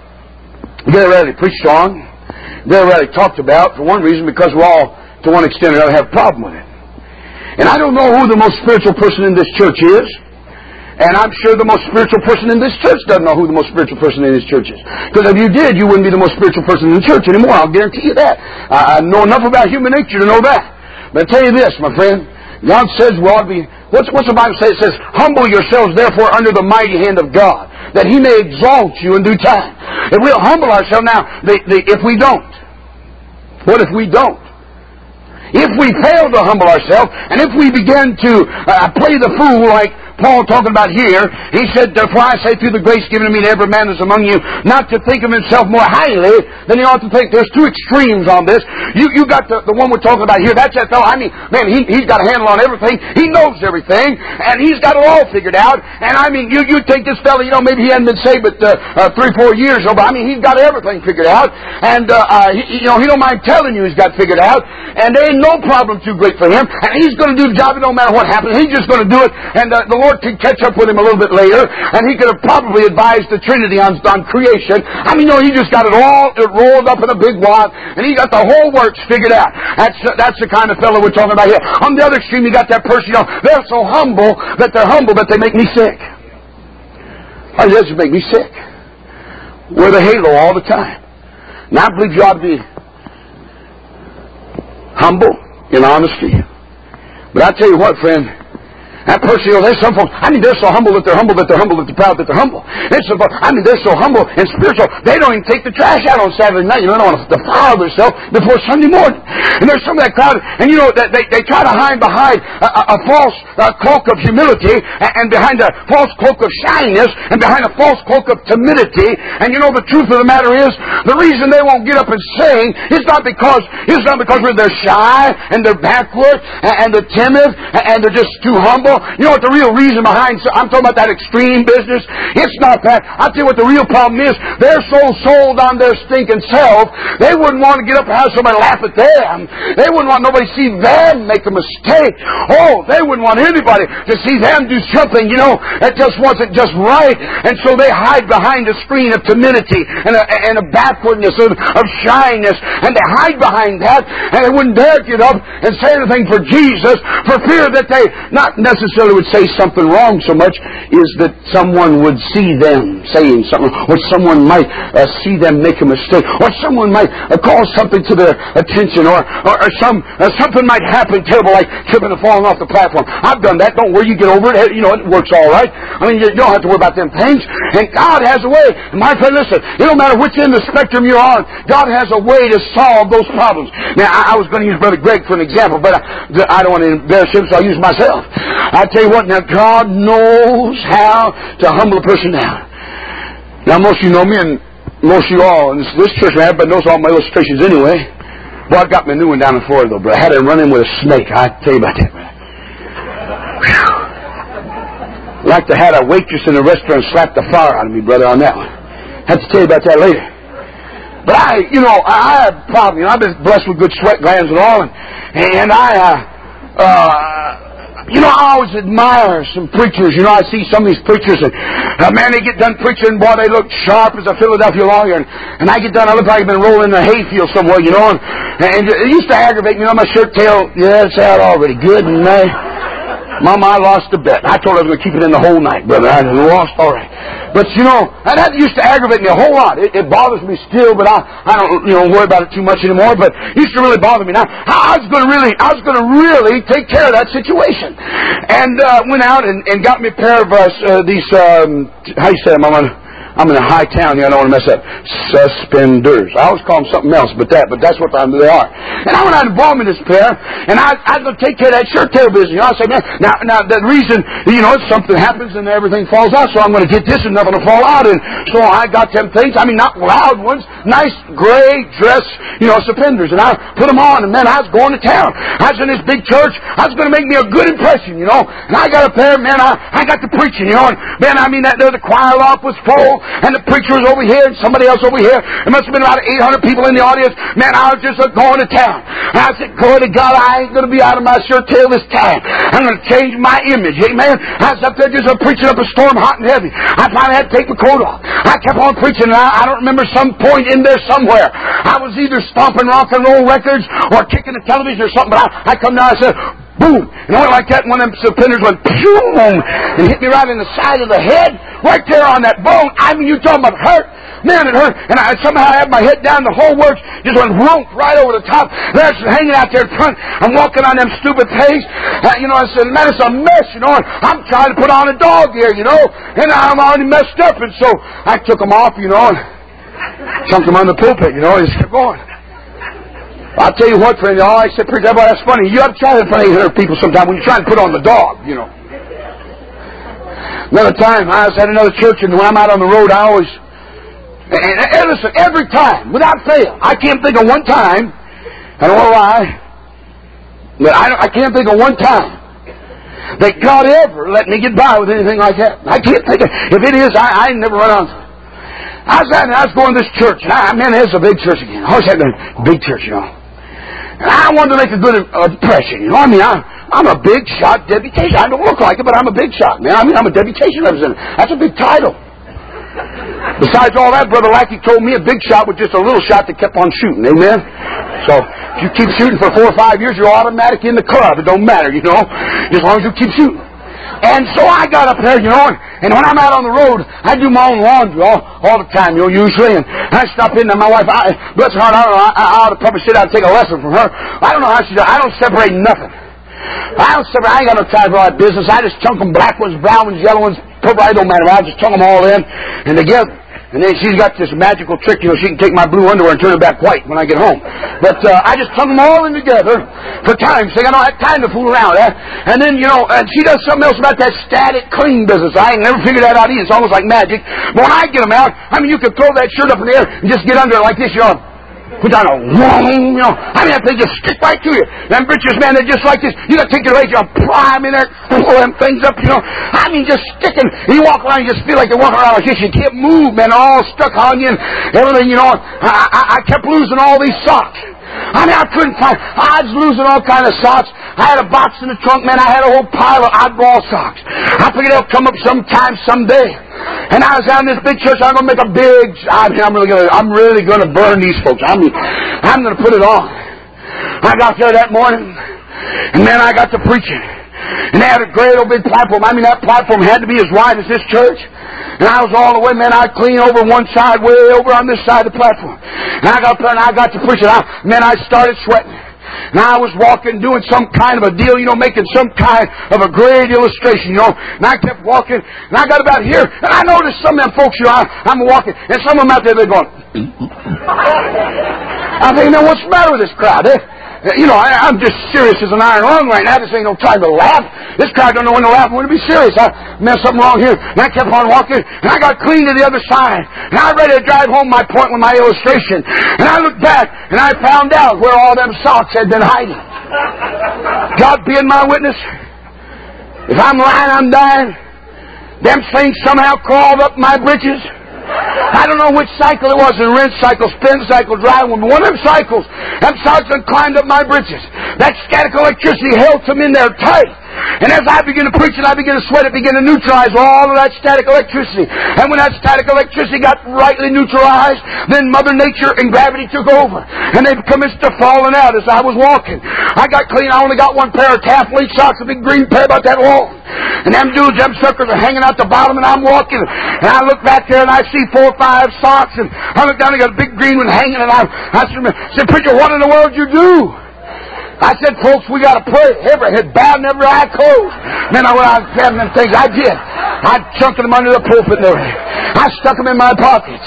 very rarely preached on, very rarely talked about, for one reason, because we all, to one extent or another, have a problem with it. And I don't know who the most spiritual person in this church is. And I'm sure the most spiritual person in this church doesn't know who the most spiritual person in this church is. Because if you did, you wouldn't be the most spiritual person in the church anymore. I'll guarantee you that. I know enough about human nature to know that. But I tell you this, my friend. God says we ought to be... What's the Bible say? It says, humble yourselves therefore under the mighty hand of God, that He may exalt you in due time. If we'll humble ourselves now, if we don't. What if we don't? If we fail to humble ourselves, and if we begin to play the fool like Paul talking about here, he said, for I say through the grace given to me to every man that's among you, not to think of himself more highly than he ought to think. There's two extremes on this. You got the one we're talking about here. That's that fellow. I mean, man, he's got a handle on everything. He knows everything, and he's got it all figured out. And I mean, you take this fellow, maybe he hadn't been saved but 3-4 years ago, but I mean, he's got everything figured out. And, he don't mind telling you he's got figured out. And there ain't no problem too great for him. And he's going to do the job no matter what happens. He's just going to do it. And the Lord could catch up with him a little bit later, and he could have probably advised the Trinity on creation. I mean, he just got it all rolled up in a big wad, and he got the whole works figured out. That's the kind of fellow we're talking about here. On the other extreme, you got that person, they're so humble that they make me sick. They just make me sick. Wear the halo all the time. Now, I believe you ought to be humble in honesty. But I tell you what, friend, that person, there's some folks, I mean, they're so humble that they're humble, that they're humble, that they're proud, that they're humble. They're so humble and spiritual, they don't even take the trash out on Saturday night. They don't want to defile themselves before Sunday morning. And there's some of that crowd, and they try to hide behind a false cloak of humility, and behind a false cloak of shyness, and behind a false cloak of timidity. And the truth of the matter is, the reason they won't get up and sing is not because they're shy, and they're backward, and they're timid, and they're just too humble. You know what the real reason behind, I'm talking about that extreme business, it's not that. I'll tell you what the real problem is. They're so sold on their stinking self, they wouldn't want to get up and have somebody laugh at them. They wouldn't want nobody to see them make a mistake. Oh, they wouldn't want anybody to see them do something, that just wasn't just right. And so they hide behind a screen of timidity and a backwardness of shyness. And they hide behind that, and they wouldn't dare get up and say anything for Jesus for fear that they not necessarily necessarily would say something wrong so much is that someone would see them saying something, or someone might see them make a mistake, or someone might call something to their attention, or something might happen terrible, like tripping and falling off the platform. I've done that. Don't worry, you get over it. You know, it works all right. I mean, you don't have to worry about them things. And God has a way. My friend, listen, it don't matter which end of the spectrum you're on, God has a way to solve those problems. Now, I was going to use Brother Greg for an example, but I don't want to embarrass him, so I'll use myself. I tell you what, now God knows how to humble a person down. Now, most of you know me, and most of you all in this church, man, but knows all my illustrations anyway. Boy, I got me a new one down in Florida, though, brother. I had to run in with a snake. I tell you about that, brother. Like to have a waitress in a restaurant slap the fire out of me, brother, on that one. I have to tell you about that later. But I have a problem. I've been blessed with good sweat glands and all, and I always admire some preachers. You know, I see some of these preachers, and man, they get done preaching, boy, they look sharp as a Philadelphia lawyer, and I get done, I look like I've been rolling in a hayfield somewhere, you know, and it used to aggravate me. You know, my shirt tail, yeah, it's out already, good, and Mama, I lost a bet. I told her I was going to keep it in the whole night, brother. I lost all right. But, you know, that used to aggravate me a whole lot. It bothers me still, but I don't, worry about it too much anymore. But it used to really bother me. Now, I was going to really take care of that situation. And went out and got me a pair of these, how do you say them, Mama? I'm in a high town here. I don't want to mess up. Suspenders. I always call them something else, but that's what they are. And I went out and bought me this pair, and I was going to take care of that shirt tail business. You know, I said, man, now the reason, if something happens and everything falls out, so I'm going to get this and nothing will fall out. And so I got them things. I mean, not loud ones, nice gray dress, suspenders. And I put them on, and man, I was going to town. I was in this big church. I was going to make me a good impression, And I got a pair, man. I got to preaching, And man, I mean, the choir loft was full. And the preacher was over here and somebody else over here. There must have been about 800 people in the audience. Man, I was just going to town. And I said, glory to God, I ain't going to be out of my shirt tail this time. I'm going to change my image. Amen. I was up there just preaching up a storm hot and heavy. I finally had to take my coat off. I kept on preaching, and I don't remember some point in there somewhere. I was either stomping rock and roll records or kicking the television or something. But I come down and I said, boom! And I went like that, and one of them suspenders went boom and hit me right in the side of the head, right there on that bone. I mean, you talking about hurt? Man, it hurt. And I somehow had my head down, the whole works just went whoomp right over the top. There's hanging out there in front. I'm walking on them stupid pegs. I said, man, it's a mess, and I'm trying to put on a dog here, and I'm already messed up. And so I took them off, and chunked them on the pulpit, and just kept going. I'll tell you what, friend, all I said, preacher, that's funny. You have to try that in front of 800 people sometime when you're trying to put on the dog, Another time, I was at another church, and when I'm out on the road, I always, and listen, every time, without fail, I can't think of one time, I don't know why, but I can't think of one time that God ever let me get by with anything like that. I can't think of, if it is, I never run on. I was going to this church, and man, it's a big church again. I always had a big church, And I wanted to make a good impression, I mean, I'm a big shot deputation. I don't look like it, but I'm a big shot, man. I mean, I'm a deputation representative. That's a big title. Besides all that, Brother Lackey told me a big shot was just a little shot that kept on shooting. Amen? So, if you keep shooting for 4 or 5 years, you're automatic in the club. It don't matter, as long as you keep shooting. And so I got up there, and when I'm out on the road, I do my own laundry all the time, usually. And I stop in, and my wife, bless her heart, I don't know, I ought to probably sit down and take a lesson from her. I don't know how she does. I don't separate nothing. I ain't got no time for all that business. I just chunk them, black ones, brown ones, yellow ones, purple, it don't matter. I just chunk them all in and together. And then she's got this magical trick, she can take my blue underwear and turn it back white when I get home. But I just chunk them all in together for time's sake. I don't have time to fool around. And then, and she does something else about that static clean business. I ain't never figured that out either. It's almost like magic. But when I get them out, I mean, you could throw that shirt up in the air and just get under it like this, put down a wrong, I mean, they just stick right to you. Them breeches, man, they're just like this. You got to take your legs, pry them in there, pull them things up, I mean, just sticking. You walk around, you just feel like you're walking around like this. You can't move, man, all stuck on you and everything, I kept losing all these socks. I mean, I couldn't find, I was losing all kind of socks. I had a box in the trunk, man. I had a whole pile of oddball socks. I figured they'll come up sometime, someday. And I was out in this big church. I'm going to make a big, I'm really going to burn these folks. I'm going to put it on. I got there that morning, and man, I got to preaching. And they had a great old big platform. I mean, that platform had to be as wide as this church. And I was all the way, man, I clean over one side, way over on this side of the platform. And I got up there and I got to preaching. I started sweating. And I was walking, doing some kind of a deal, making some kind of a great illustration, And I kept walking, and I got about here, and I noticed some of them folks, I'm walking, and some of them out there, they're going, I'm thinking, man, what's the matter with this crowd? I'm just serious as an iron lung right now. This ain't no time to laugh. This crowd don't know when to laugh and when to be serious. Something wrong here. And I kept on walking, and I got clean to the other side. And I was ready to drive home my point with my illustration. And I looked back, and I found out where all them socks had been hiding. God being my witness, if I'm lying, I'm dying. Them things somehow crawled up my britches. I don't know which cycle it was, a wrench cycle, spin cycle, drive one, but one of them cycles, them socks had climbed up my britches. That static electricity held them in there tight. And as I began to preach and I began to sweat, it began to neutralize all of that static electricity. And when that static electricity got rightly neutralized, then Mother Nature and gravity took over. And they commenced to falling out as I was walking. I got clean. I only got one pair of Kathleen socks, a big green pair about that long. And them dudes, them suckers are hanging out the bottom, and I'm walking. And I look back there and I see 4 or 5 socks. And I look down and got a big green one hanging. And I said, preacher, what in the world you do? I said, folks, we got to pray. Every head bowed and every eye closed. Man, when I was having them things, I did. I chunked them under the pulpit and everything. I stuck them in my pockets.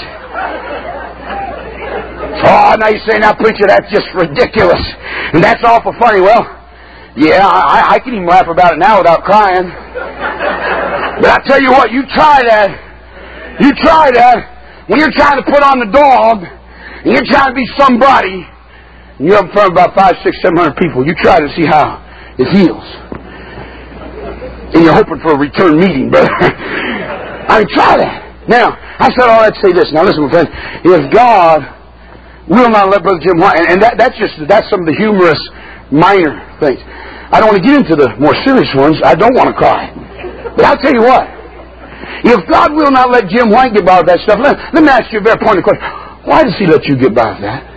Oh, now you say, now, preacher, that's just ridiculous. And that's awful funny. Well, yeah, I can even laugh about it now without crying. But I tell you what, you try that. You try that when you're trying to put on the dog and you're trying to be somebody. And you're up in front of about 500, 600, 700 people. You try to see how it feels. And you're hoping for a return meeting, brother. I mean, try that. Now, I said all that to say this. Now, listen, my friend. If God will not let Brother Jim White, and that's some of the humorous, minor things. I don't want to get into the more serious ones. I don't want to cry. But I'll tell you what. If God will not let Jim White get by with that stuff, let me ask you a very pointed question. Why does He let you get by with that?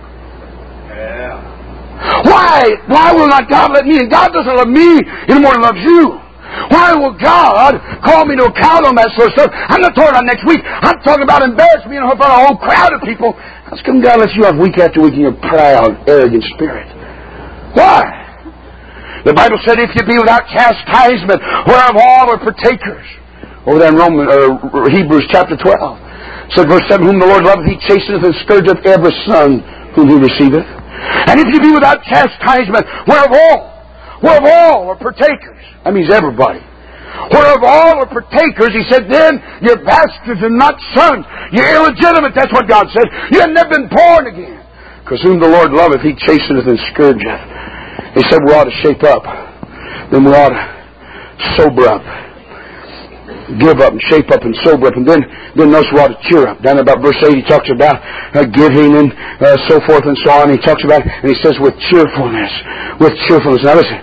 Why will not God let me? And God doesn't love me any more than He loves you. Why will God call me to account on that sort of stuff? I'm not talking about next week. I'm talking about embarrassing me in front of a whole crowd of people. How come God lets you off week after week in your proud, arrogant spirit? Why? The Bible said, if you be without chastisement, whereof all are partakers. Over there in Hebrews chapter 12. So verse 7, whom the Lord loveth, He chasteneth and scourgeth every son whom He receiveth. And if you be without chastisement, whereof all are partakers. That means everybody. Whereof all are partakers, He said, then you're bastards and not sons. You're illegitimate, that's what God said. You have never been born again. Because whom the Lord loveth, He chasteneth and scourgeth. He said we ought to shape up. Then we ought to sober up. Give up and shape up and sober up. And then notice we ought to cheer up. Down about verse 8 he talks about giving and so forth and so on. He talks about it and he says with cheerfulness. With cheerfulness. Now listen.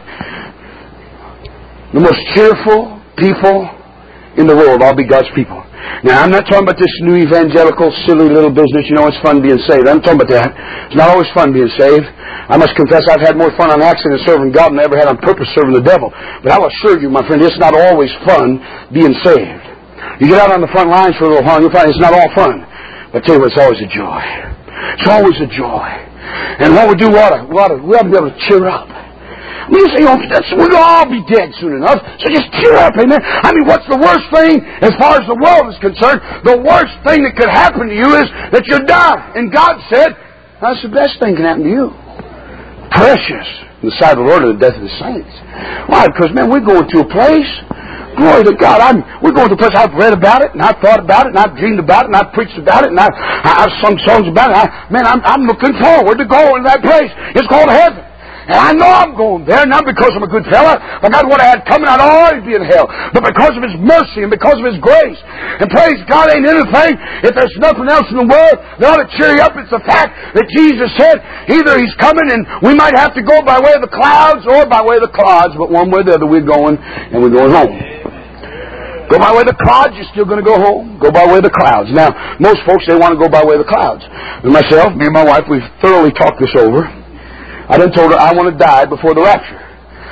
The most cheerful people in the world all be God's people. Now I'm not talking about this new evangelical silly little business. It's fun being saved. I'm talking about that. It's not always fun being saved. I must confess I've had more fun on accident serving God than I ever had on purpose serving the devil. But I'll assure you, my friend, it's not always fun being saved. You get out on the front lines for a little while and you'll find it's not all fun. But I tell you what, it's always a joy. It's always a joy. And what we do, we ought to be able to cheer up. You say, we're going to all be dead soon enough, so just cheer up, amen. I mean, what's the worst thing as far as the world is concerned? The worst thing that could happen to you is that you die. And God said, that's the best thing can happen to you. Precious in the sight of the Lord are the death of the saints. Why? Because, man, we're going to a place. Glory to God. We're going to a place. I've read about it, and I've thought about it, and I've dreamed about it, and I've preached about it, and I've sung songs about it. I'm looking forward to going to that place. It's called heaven. And I know I'm going there, not because I'm a good fella, but not what I had coming, I'd always be in hell. But because of His mercy and because of His grace. And praise God, ain't anything. If there's nothing else in the world that ought to cheer you up, it's the fact that Jesus said, either He's coming and we might have to go by way of the clouds or by way of the clods, but one way or the other we're going, and we're going home. Go by way of the clouds, you're still going to go home. Go by way of the clouds. Now, most folks, they want to go by way of the clouds. And myself, me and my wife, we've thoroughly talked this over. I done told her I want to die before the rapture.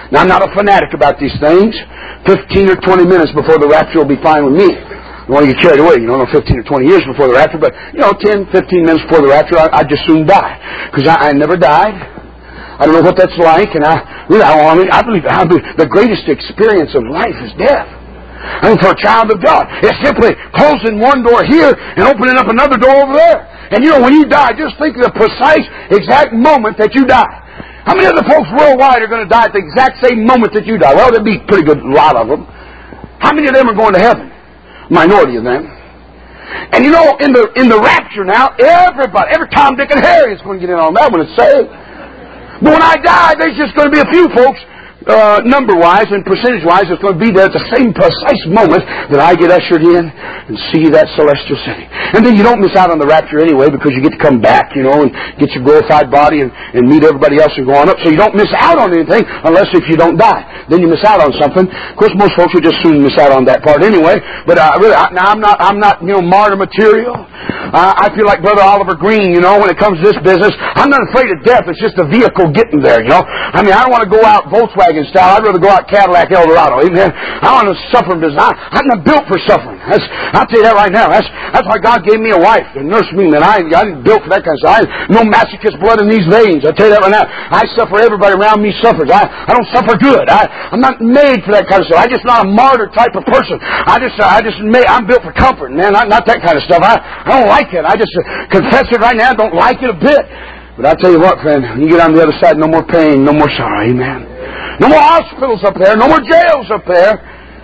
Now, I'm not a fanatic about these things. 15 or 20 minutes before the rapture will be fine with me. I don't want to get carried away, 15 or 20 years before the rapture, but, 10, 15 minutes before the rapture, I'd just soon die. Because I never died. I don't know what that's like, and I believe the greatest experience of life is death. I mean, for a child of God, it's simply closing one door here and opening up another door over there. And when you die, just think of the precise, exact moment that you die. How many other folks worldwide are going to die at the exact same moment that you die? Well, there'd be a pretty good lot of them. How many of them are going to heaven? Minority of them. And in the rapture now, everybody, every Tom, Dick, and Harry is going to get in on that when it's saved. But when I die, there's just going to be a few folks, number-wise and percentage-wise, it's going to be there at the same precise moment that I get ushered in and see that celestial city. And then you don't miss out on the rapture anyway, because you get to come back, and get your glorified body and meet everybody else and go on up. So you don't miss out on anything unless if you don't die. Then you miss out on something. Of course, most folks would just soon miss out on that part anyway. But I'm not martyr material. I feel like Brother Oliver Green, when it comes to this business. I'm not afraid of death. It's just a vehicle getting there, I mean, I don't want to go out Volkswagen style. I'd rather go out Cadillac Eldorado. Amen. I want to suffer in business. I'm not built for suffering. I'll tell you that right now. That's why God gave me a wife to nurse me. Man, I ain't built for that kind of stuff. No masochist blood in these veins. I'll tell you that right now. I suffer. Everybody around me suffers. I don't suffer good. I'm not made for that kind of stuff. I'm just not a martyr type of person. I'm built for comfort, man. Not that kind of stuff. I don't like it. I just confess it right now. I don't like it a bit. But I'll tell you what, friend, when you get on the other side, no more pain, no more sorrow. Amen. No more hospitals up there. No more jails up there.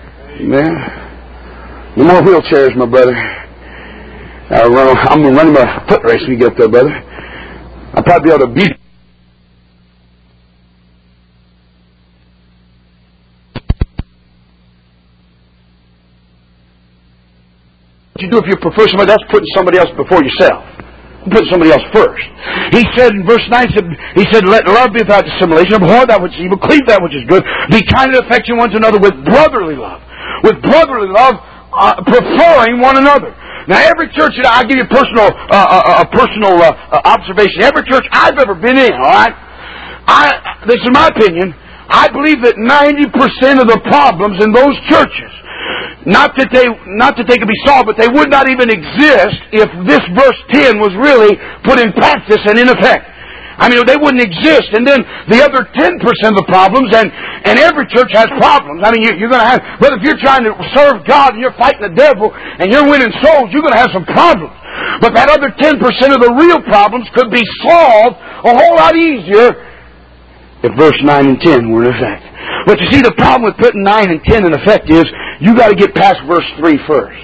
Amen. No more wheelchairs, my brother. I'm going to run my foot race when you get up there, brother. I'll probably be able to beat what you do if you prefer somebody, that's putting somebody else before yourself. Put somebody else first. He said in verse 9, he said, let love be without dissimulation, abhor that which is evil, cleave that which is good, be kind and affection one to another with brotherly love. With brotherly love, preferring one another. Now, every church, I'll give you a personal observation. Every church I've ever been in, all right, this is my opinion, I believe that 90% of the problems in those churches, not that they could be solved, but they would not even exist if this verse 10 was really put in practice and in effect. I mean, they wouldn't exist. And then the other 10% of the problems, and every church has problems. I mean, you're going to have, but if you're trying to serve God and you're fighting the devil and you're winning souls, you're going to have some problems. But that other 10% of the real problems could be solved a whole lot easier if verse 9 and 10 were in effect. But you see, the problem with putting 9 and 10 in effect is you got to get past verse 3 first.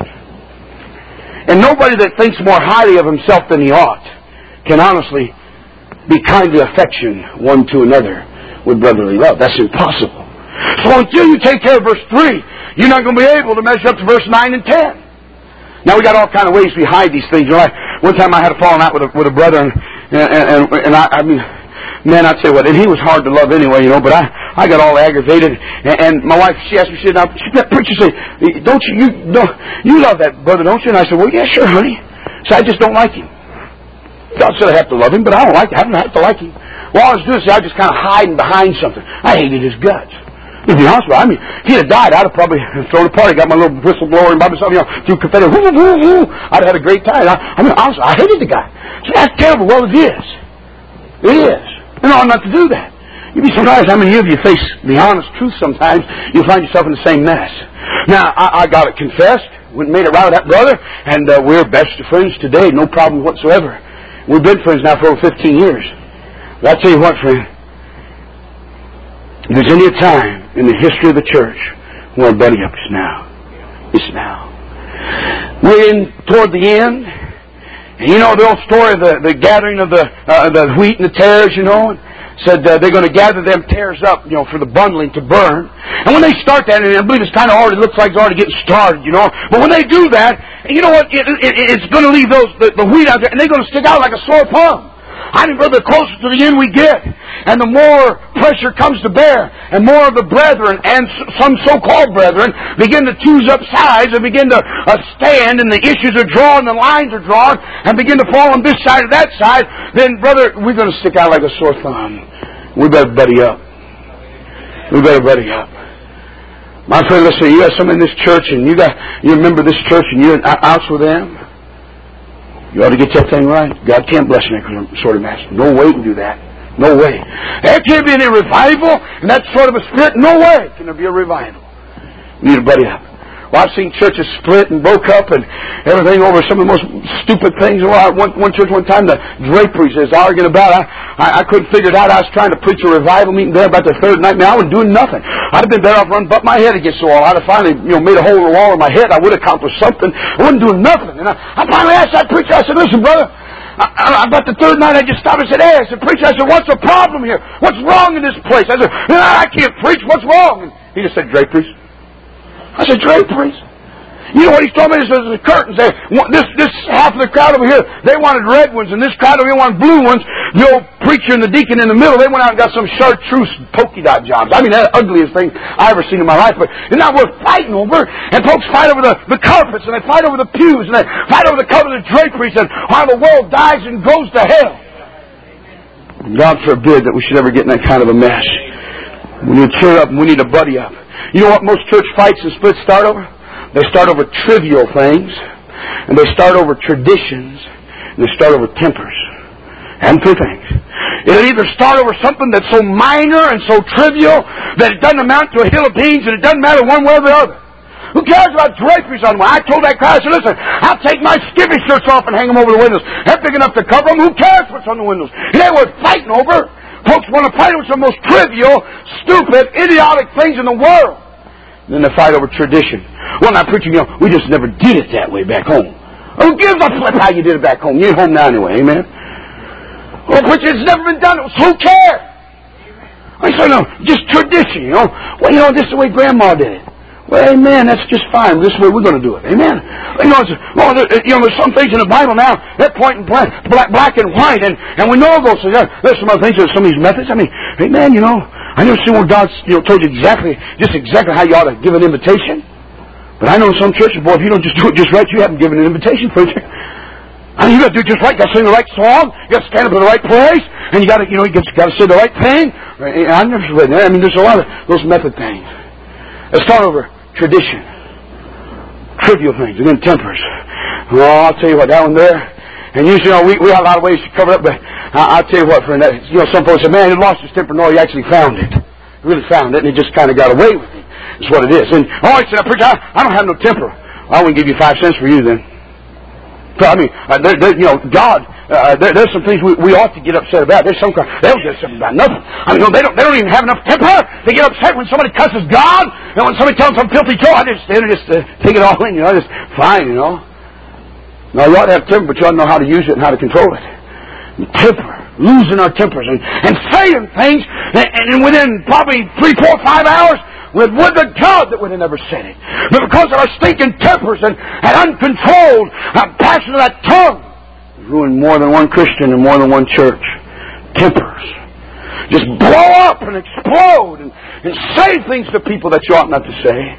And nobody that thinks more highly of himself than he ought can honestly be kind to affection one to another with brotherly love. That's impossible. So until you take care of verse 3, you're not going to be able to measure up to verse 9 and 10. Now, we got all kind of ways we hide these things. One time I had a falling out with a brother, and I mean, man, I'll tell you what, and he was hard to love anyway, but I got all aggravated, and my wife, she asked me, she said, now, preacher said, don't you love that brother, don't you? And I said, well, yeah, sure, honey. So I just don't like him. God said I have to love him, but I don't like him. I don't have to like him. Well, all I was doing is I was just kind of hiding behind something. I hated his guts. To be honest with you, I mean, if he'd have died, I'd have probably thrown a party, got my little whistleblower and by myself, threw confetti, woo, woo, woo. I'd have had a great time. I mean, honestly, I hated the guy. So that's terrible. Well, it is. It is. And I ought not to do that. You'd be surprised how many of you face the honest truth sometimes. You'll find yourself in the same mess. Now, I got it confessed, went and made it right with that brother, and we're best of friends today, no problem whatsoever. We've been friends now for over 15 years. But I'll tell you what, friend, if there's any time in the history of the church where buddy up, it's now. It's now. We're in toward the end. And you know the old story of the gathering of the wheat and the tares, said they're going to gather them tares up, for the bundling to burn. And when they start that, and I believe it's kind of already looks like it's already getting started, But when they do that, you know what? It's going to leave the wheat out there, and they're going to stick out like a sore palm. I mean, brother, the closer to the end we get, and the more pressure comes to bear, and more of the brethren, and some so-called brethren, begin to choose up sides and begin to stand, and the issues are drawn, and the lines are drawn, and begin to fall on this side or that side, then, brother, we're going to stick out like a sore thumb. We better buddy up. We better buddy up. My friend, listen, you have someone in this church and you remember this church and you're out with them. You ought to get that thing right. God can't bless that sort of mess. No way to do that. No way. There can't be any revival in that sort of a spirit. No way can there be a revival. You need to buddy up. Well, I've seen churches split and broke up and everything over some of the most stupid things. Well, one church one time, the draperies is arguing about. I couldn't figure it out. I was trying to preach a revival meeting there about the third night. Now I wasn't doing nothing. I'd have been better off running butt my head against the wall. I'd have finally, made a hole in the wall in my head. I would have accomplished something. I wasn't doing nothing. And I finally asked that preacher. I said, "Listen, brother, about the third night, I just stopped and said, hey," I said, "Preacher," I said, "what's the problem here? What's wrong in this place?" I said, "I can't preach. What's wrong?" And he just said, "Draperies." I said, "Draperies?" You know what he told me? He says the curtains. This half of the crowd over here, they wanted red ones, and this crowd over here wanted blue ones. The old preacher and the deacon in the middle, they went out and got some chartreuse polka dot jobs. I mean, that's the ugliest thing I ever seen in my life. But it's not worth fighting over. And folks fight over the carpets, and they fight over the pews, and they fight over the color of the draperies, and how the world dies and goes to hell. God forbid that we should ever get in that kind of a mess. We need to cheer up, and we need to buddy up. You know what most church fights and splits start over? They start over trivial things, and they start over traditions, and they start over tempers, and two things. It'll either start over something that's so minor and so trivial that it doesn't amount to a hill of beans, and it doesn't matter one way or the other. Who cares about draperies on one? I told that crowd, I said, "Listen, I'll take my skivvy shirts off and hang them over the windows. They're big enough to cover them. Who cares what's on the windows?" It ain't worth fighting over. Folks want to fight over some of the most trivial, stupid, idiotic things in the world. And then they fight over tradition. "Well, now, preacher, we just never did it that way back home." Who gives a flip how you did it back home? You ain't home now anyway, amen? "Well, preacher, it's never been done. So who cares?" I said, "No, just tradition, Well, this is the way Grandma did it." "Well, amen, that's just fine. This is the way we're going to do it, amen?" There's some things in the Bible now, they're pointing black and white, and we know those things. There's some other things, there's some of these methods. I mean, amen, I never seen where God told you exactly how you ought to give an invitation. But I know some churches, boy, if you don't just do it just right, you haven't given an invitation, preacher. I mean, you got to do it just right. You got to sing the right song. You got to stand up in the right place, and you got to say the right thing. I've never read that. I mean, there's a lot of those method things. Let's start over tradition, trivial things, and then tempers. Well, I'll tell you what, that one there. And usually, we have a lot of ways to cover it up, but I'll tell you what, friend. Some folks say, "Man, he lost his temper." No, he actually found it. He really found it, and he just kind of got away with it. That's what it is. And I said, "Preacher, I don't have no temper." "I wouldn't give you 5 cents for you then." So, I mean, God. There's some things we ought to get upset about. There's some they don't get upset about nothing. I mean, they don't even have enough temper to get upset when somebody cusses God, and when somebody tells them some filthy joke. I just stand and just take it all in. Just fine. No, you ought to have temper, but you ought to know how to use it and how to control it. And temper, losing our tempers, and saying things, and within probably 3, 4, 5 hours, would to God that would have never said it. But because of our stinking tempers and uncontrolled passion of that tongue, it's ruined more than one Christian and more than one church. Tempers. Just blow up and explode and say things to people that you ought not to say.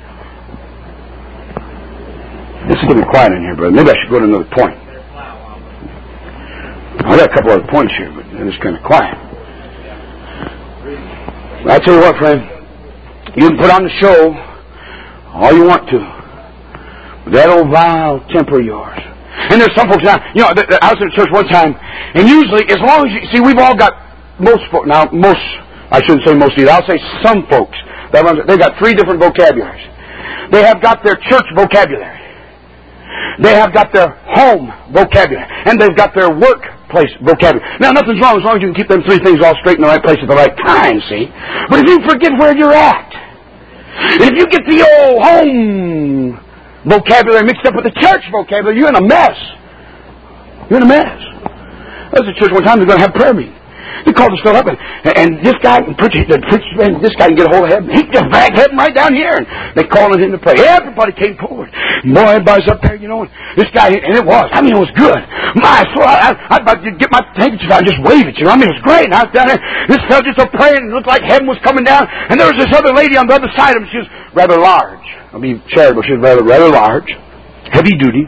It's getting quiet in here, brother. Maybe I should go to another point. I got a couple other points here, but it's kind of quiet. I tell you what, friend. You can put on the show all you want to. But that old vile temper of yours. And there's some folks now, I was in a church one time, and usually, as long as you see, we've all got I shouldn't say most either, I'll say some folks, they've got 3 different vocabularies. They have got their church vocabulary. They have got their home vocabulary. And they've got their workplace vocabulary. Now, nothing's wrong as long as you can keep them 3 things all straight in the right place at the right time, see? But if you forget where you're at, if you get the old home vocabulary mixed up with the church vocabulary, you're in a mess. You're in a mess. I was at church one time, they're going to have prayer meeting. They called us up, and this guy, this guy can get a hold of heaven. He just bagged heaven right down here, and they called him to pray. Everybody came forward. Boy, everybody's up there, and this guy, and it was good. I'd about to get my handkerchief out and just wave it, I mean, it was great. And I was down there, this fellow just up praying, and it looked like heaven was coming down, and there was this other lady on the other side of him. She was rather large. I'll be charitable. She was rather large, heavy duty.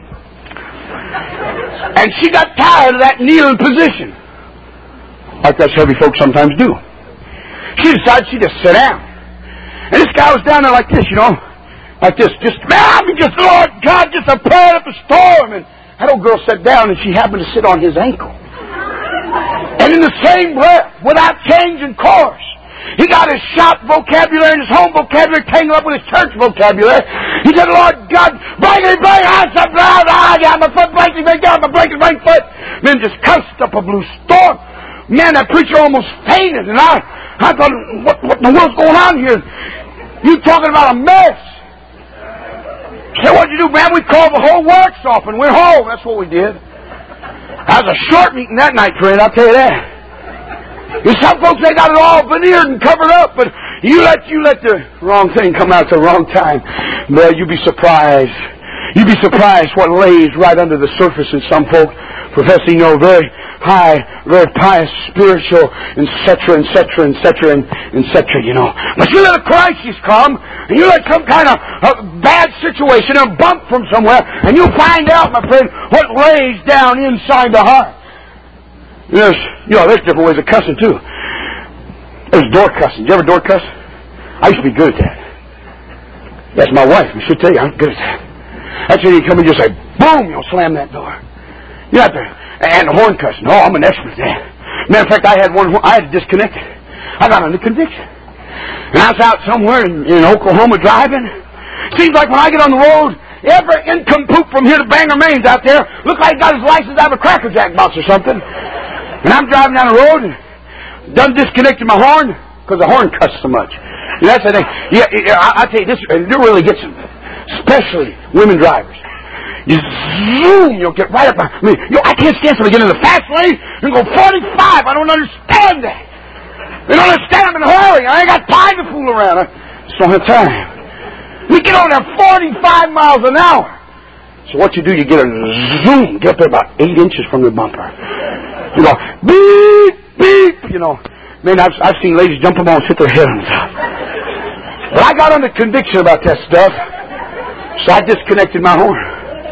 And she got tired of that kneeling position. Like us heavy folks sometimes do. She decided she'd just sit down. And this guy was down there like this, you know. Like this. Just, Lord God, just a prayer up a storm. And that old girl sat down and she happened to sit on his ankle. And in the same breath, without changing course, he got his shop vocabulary and his home vocabulary tangled up with his church vocabulary. He said, Lord God, break, I got my foot breaking, my breaking foot. Then just cussed up a blue storm. Man, that preacher almost fainted. And I thought, what in the world's going on here? You talking about a mess. He said, what'd you do, man? We called the whole works off and went home. That's what we did. That was a short meeting that night, friend, I'll tell you that. Some folks, they got it all veneered and covered up, but you let the wrong thing come out at the wrong time. Boy, you'd be surprised. You'd be surprised what lays right under the surface in some folk professing, you know, very high, very pious, spiritual, etc., you know. But you let a crisis come, and you let some kind of bad situation and bump from somewhere, and you'll find out, my friend, what lays down inside the heart. There's different ways of cussing, too. There's door cussing. Did you ever door cuss? I used to be good at that. That's my wife. I should tell you, I'm good at that. That's when you come and just say, boom, you'll slam that door. You have to, and the horn cussing. Oh, I'm an expert at that. Matter of fact, I had to disconnect it. I got under conviction. And I was out somewhere in Oklahoma driving. Seems like when I get on the road, every incompoop from here to Bangor, Maine's out there look like he got his license out of a Cracker Jack box or something. And I'm driving down the road and done disconnected my horn because the horn cussed so much. And that's the thing. I tell you, this really gets them, especially women drivers. You zoom, you'll get right up. I can't stand somebody get in the fast lane and go 45. I don't understand that. They don't understand I'm in a hurry. I ain't got time to fool around. I just don't have time. We get on there 45 miles an hour. So what you do, you get a zoom, get up there about 8 inches from the bumper. You go, beep, beep, you know. Man, I've seen ladies jump them on and sit their head on the top. But I got under conviction about that stuff, so I disconnected my horn.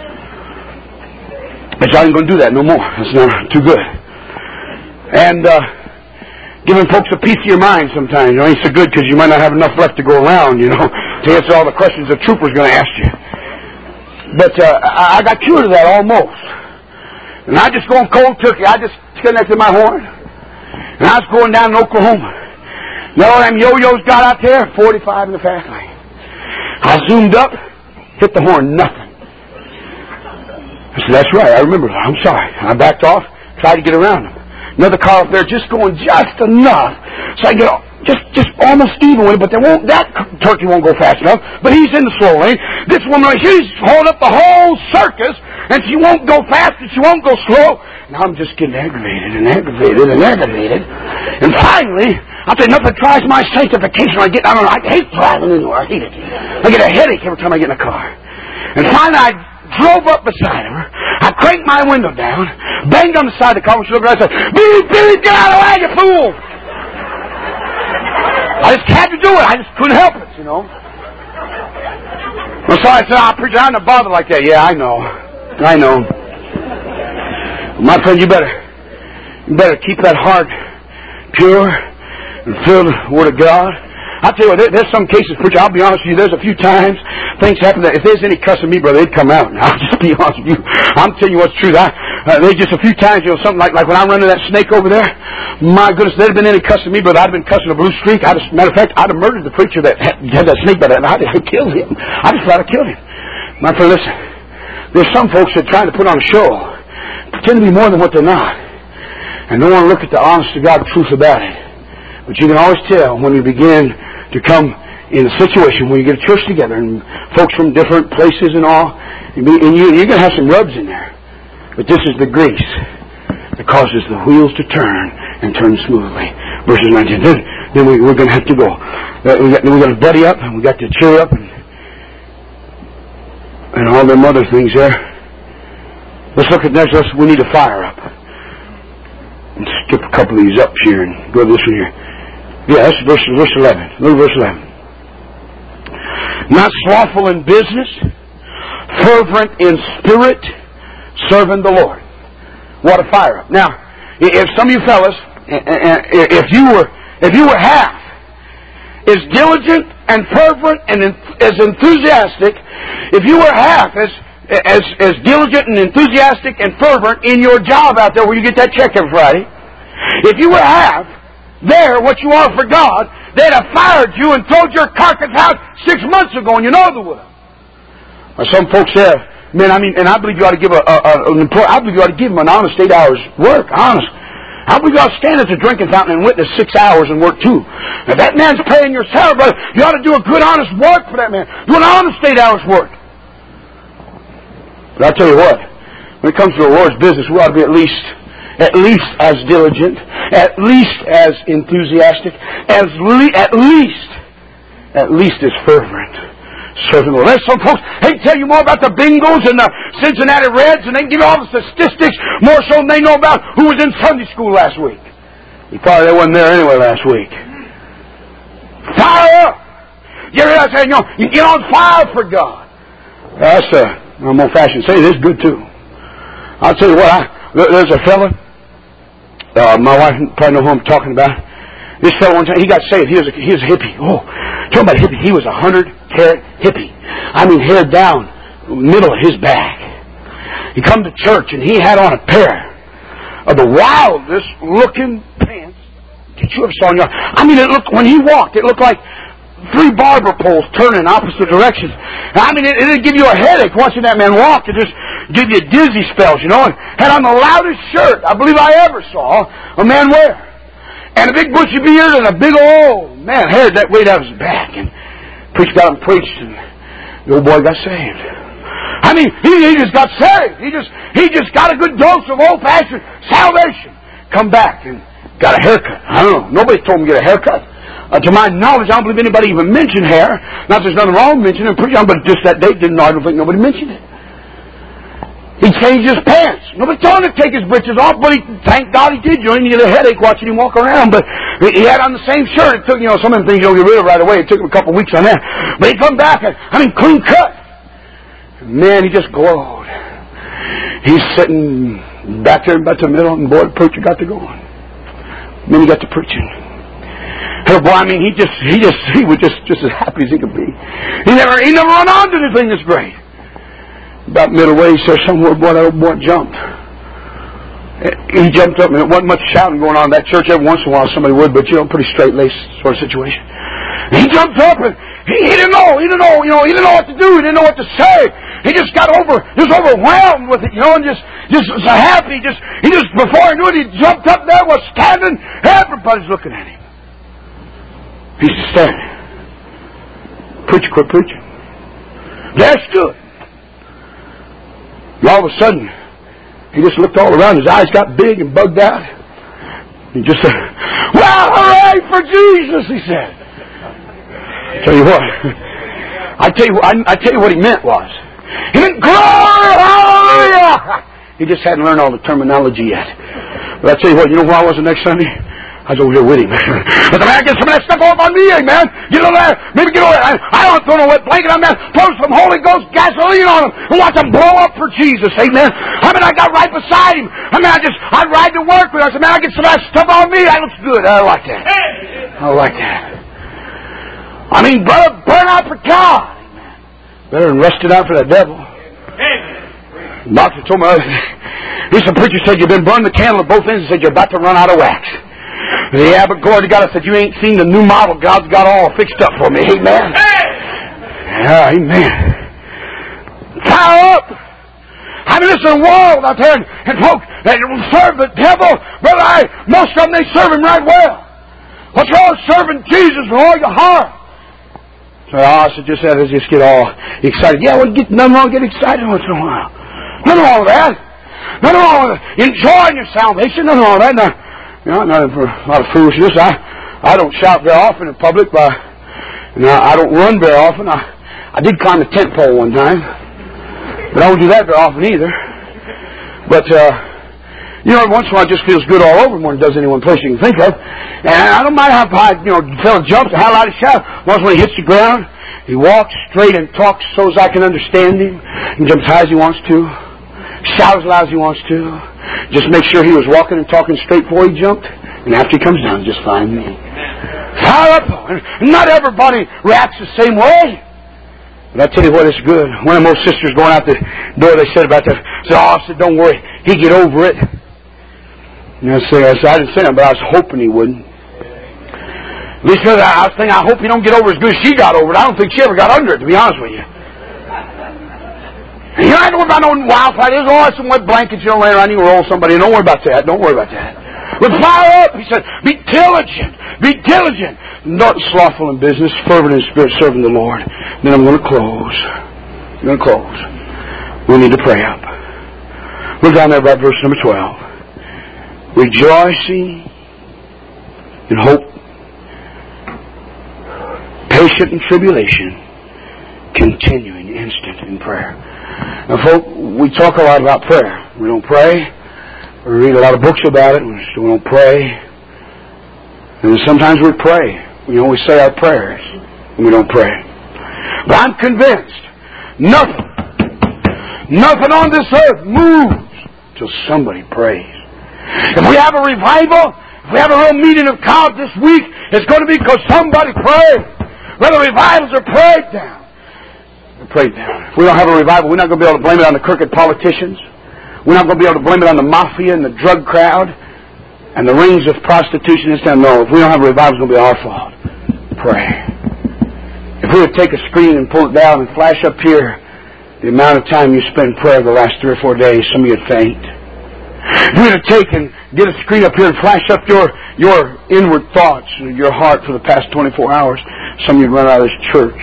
But I ain't going to do that no more. It's not too good. And giving folks a piece of your mind sometimes, you know, ain't so good because you might not have enough left to go around, you know, to answer all the questions the trooper's going to ask you. But I got cured of that almost. And I just going cold turkey. I just disconnected my horn. And I was going down in Oklahoma. You know, them yo-yos got out there, 45 in the fast lane. I zoomed up, hit the horn, nothing. I said, that's right, I remember that. I'm sorry. I backed off, tried to get around them. Another car up there just going just enough so I get just almost even with it, but that turkey won't go fast enough, but he's in the slow lane. This woman, she's holding up the whole circus, and she won't go fast and she won't go slow. Now I'm just getting aggravated. And finally, I'll tell you, nothing tries my sanctification. I hate driving anywhere. I hate it. I get a headache every time I get in a car. And finally, I drove up beside her. I cranked my window down, banged on the side of the car, and she looked around and said, Billy, get out of the way, you fool! I just had to do it. I just couldn't help it, you know. Well, so I said, preacher, I'm not bothered like that. Yeah, I know. My friend, you better keep that heart pure and filled with the Word of God. I'll tell you what, there's some cases, preacher, I'll be honest with you, there's a few times things happen that if there's any cussing me, brother, they'd come out. And I'll just be honest with you. I'm telling you what's true. There's just a few times, you know, something like when I run into that snake over there, my goodness, there'd have been any cussing me, brother. I'd have been cussing a blue streak. Matter of fact, I'd have murdered the preacher that had that snake by that, and I'd have killed him. I just thought I'd killed him. My friend, listen, there's some folks that are trying to put on a show, pretend to be more than what they're not, and don't want to look at the honest to God truth about it. But you can always tell when you begin to come in a situation where you get a church together and folks from different places and all, and you're going to have some rubs in there. But this is the grease that causes the wheels to turn and turn smoothly. Verses 19. Then we're going to have to go. We got to buddy up and we got to cheer up and all them other things there. Let's look at next. We need to fire up. And skip a couple of these up here and go to this one here. Yeah, that's verse 11. Look at verse 11. Not slothful in business, fervent in spirit, serving the Lord. What a fire up. Now, if some of you fellas, if you were half as diligent and fervent and as enthusiastic, if you were half as diligent and enthusiastic and fervent in your job out there where you get that check every Friday, if you were half there what you are for God, they'd have fired you and thrown your carcass out 6 months ago, and you know they would have. Or some folks say, man, and I believe you ought to give I believe you ought to give him an honest 8 hours work, honest. I believe you ought to stand at the drinking fountain and witness 6 hours and work 2. If that man's paying your salary, brother, you ought to do a good, honest work for that man. Do an honest 8 hours work. But I'll tell you what, when it comes to the Lord's business, we ought to be at least as diligent, at least as enthusiastic, at least as fervent. Serving the Lord. There's some folks, they can tell you more about the Bengals and the Cincinnati Reds, and they can give you all the statistics more so than they know about who was in Sunday school last week. They wasn't there anyway last week. Fire up! You realize that, you get on fire for God. That's I'm old-fashioned saying it is good too. I'll tell you what, there's a fella, my wife probably know who I'm talking about. This fellow one time, he got saved. He was a hippie. Oh, talking about a hippie. He was 100-carat hippie. I mean, hair down, middle of his back. He come to church and he had on a pair of the wildest looking pants that you ever saw in your life. I mean, when he walked, it looked like 3 barber poles turning in opposite directions. I mean, it'd give you a headache watching that man walk. It just give you dizzy spells, And had on the loudest shirt I believe I ever saw a man wear. And a big bushy beard and a big old hair that way down his back. And preacher got him preached, and the old boy got saved. I mean, he just got saved. He just got a good dose of old-fashioned salvation. Come back and got a haircut. I don't know. Nobody told him to get a haircut. To my knowledge, I don't believe anybody even mentioned hair. Not that there's nothing wrong with mentioning it, but just that day, I don't think nobody mentioned it. He changed his pants. Nobody told him to take his britches off, but thank God he did. You didn't get a headache watching him walk around. But he had on the same shirt. It took, some of them things you don't get rid of right away. It took him a couple of weeks on that. But he come back, clean cut. Man, he just glowed. He's sitting back there about the middle, and boy, the preacher got to going. Then he got to preaching. And boy, he was just as happy as he could be. He never run on to anything that's great. About middle way, he said somewhere, boy, that old boy jumped. He jumped up, and there wasn't much shouting going on in that church. Every once in a while somebody would, but pretty straight-laced sort of situation. And he jumped up, and he didn't know what to do. He didn't know what to say. He just got overwhelmed with it, and just so happy. He just before he knew it, he jumped up there, was standing. Everybody's looking at him. He's just standing. Preacher quit preaching. There stood. And all of a sudden, he just looked all around. His eyes got big and bugged out. He just said, "Well, hooray for Jesus!" He said. I tell you what. I tell you what he meant was. He meant glory, hallelujah. He just hadn't learned all the terminology yet. But I tell you what. You know where I was the next Sunday? I was over here with him. But the man, get some of that stuff off on me, amen. Get over there. Maybe get over there. I don't throw no wet blanket on that. Throw some Holy Ghost gasoline on him and watch him blow up for Jesus, amen. I got right beside him. I'd ride to work with him. I said, man, I get some of that stuff on me. That looks good. I like that. Brother, burn out for God. Amen. Better than rusted out for the devil. The doctor told me, some preacher said, you've been burning the candle at both ends. He said, you're about to run out of wax. Yeah, but glory to God, I said, you ain't seen the new model God's got all fixed up for me. Amen. Yeah, amen. Fire up. This is a world out there, and folks that serve the devil, brother, most of them, they serve him right well. What's wrong with serving Jesus with all your heart? So I said, just get all excited. Yeah, nothing wrong with getting excited once in a while. Nothing wrong with that. Nothing wrong with enjoying your salvation. Nothing wrong with that. Now, not for a lot of foolishness. I don't shout very often in public, but I don't run very often. I did climb a tent pole one time, but I don't do that very often either. But once in a while it just feels good all over more than it does any one place you can think of. And I don't mind how high, the fellow jumps, how loud he shouts. Once when he hits the ground, he walks straight and talks so as I can understand him. He jumps high as he wants to, shout as loud as he wants to. Just make sure he was walking and talking straight before he jumped. And after he comes down, just find me. Fire up. Not everybody reacts the same way. But I tell you what, it's good. One of those sisters going out the door, they said about that. I said, don't worry, he'd get over it. And I didn't say that, but I was hoping he wouldn't. At least I was thinking, I hope he don't get over as good as she got over it. I don't think she ever got under it, to be honest with you. You know, I don't worry about no wildfire. There's always some wet blankets you don't lay around. You can roll somebody. Don't worry about that. Don't worry about that. But fire up. He said, be diligent. Be diligent. Not slothful in business, fervent in spirit, serving the Lord. Then I'm going to close. We need to pray up. Look down there about verse number 12. Rejoicing in hope, patient in tribulation, continuing instant in prayer. Now, folks, we talk a lot about prayer. We don't pray. We read a lot of books about it. We don't pray. And sometimes we pray. We always say our prayers, and we don't pray. But I'm convinced nothing on this earth moves till somebody prays. If we have a revival, if we have a real meeting of God this week, it's going to be because somebody prayed. Whether revivals are prayed down. If we don't have a revival, we're not going to be able to blame it on the crooked politicians. We're not going to be able to blame it on the mafia and the drug crowd and the rings of prostitution this time. No, if we don't have a revival, it's going to be our fault. Pray. If we would take a screen and pull it down and flash up here the amount of time you spend in prayer the last 3 or 4 days, some of you would faint. If we would take and get a screen up here and flash up your inward thoughts and your heart for the past 24 hours, some of you would run out of this church.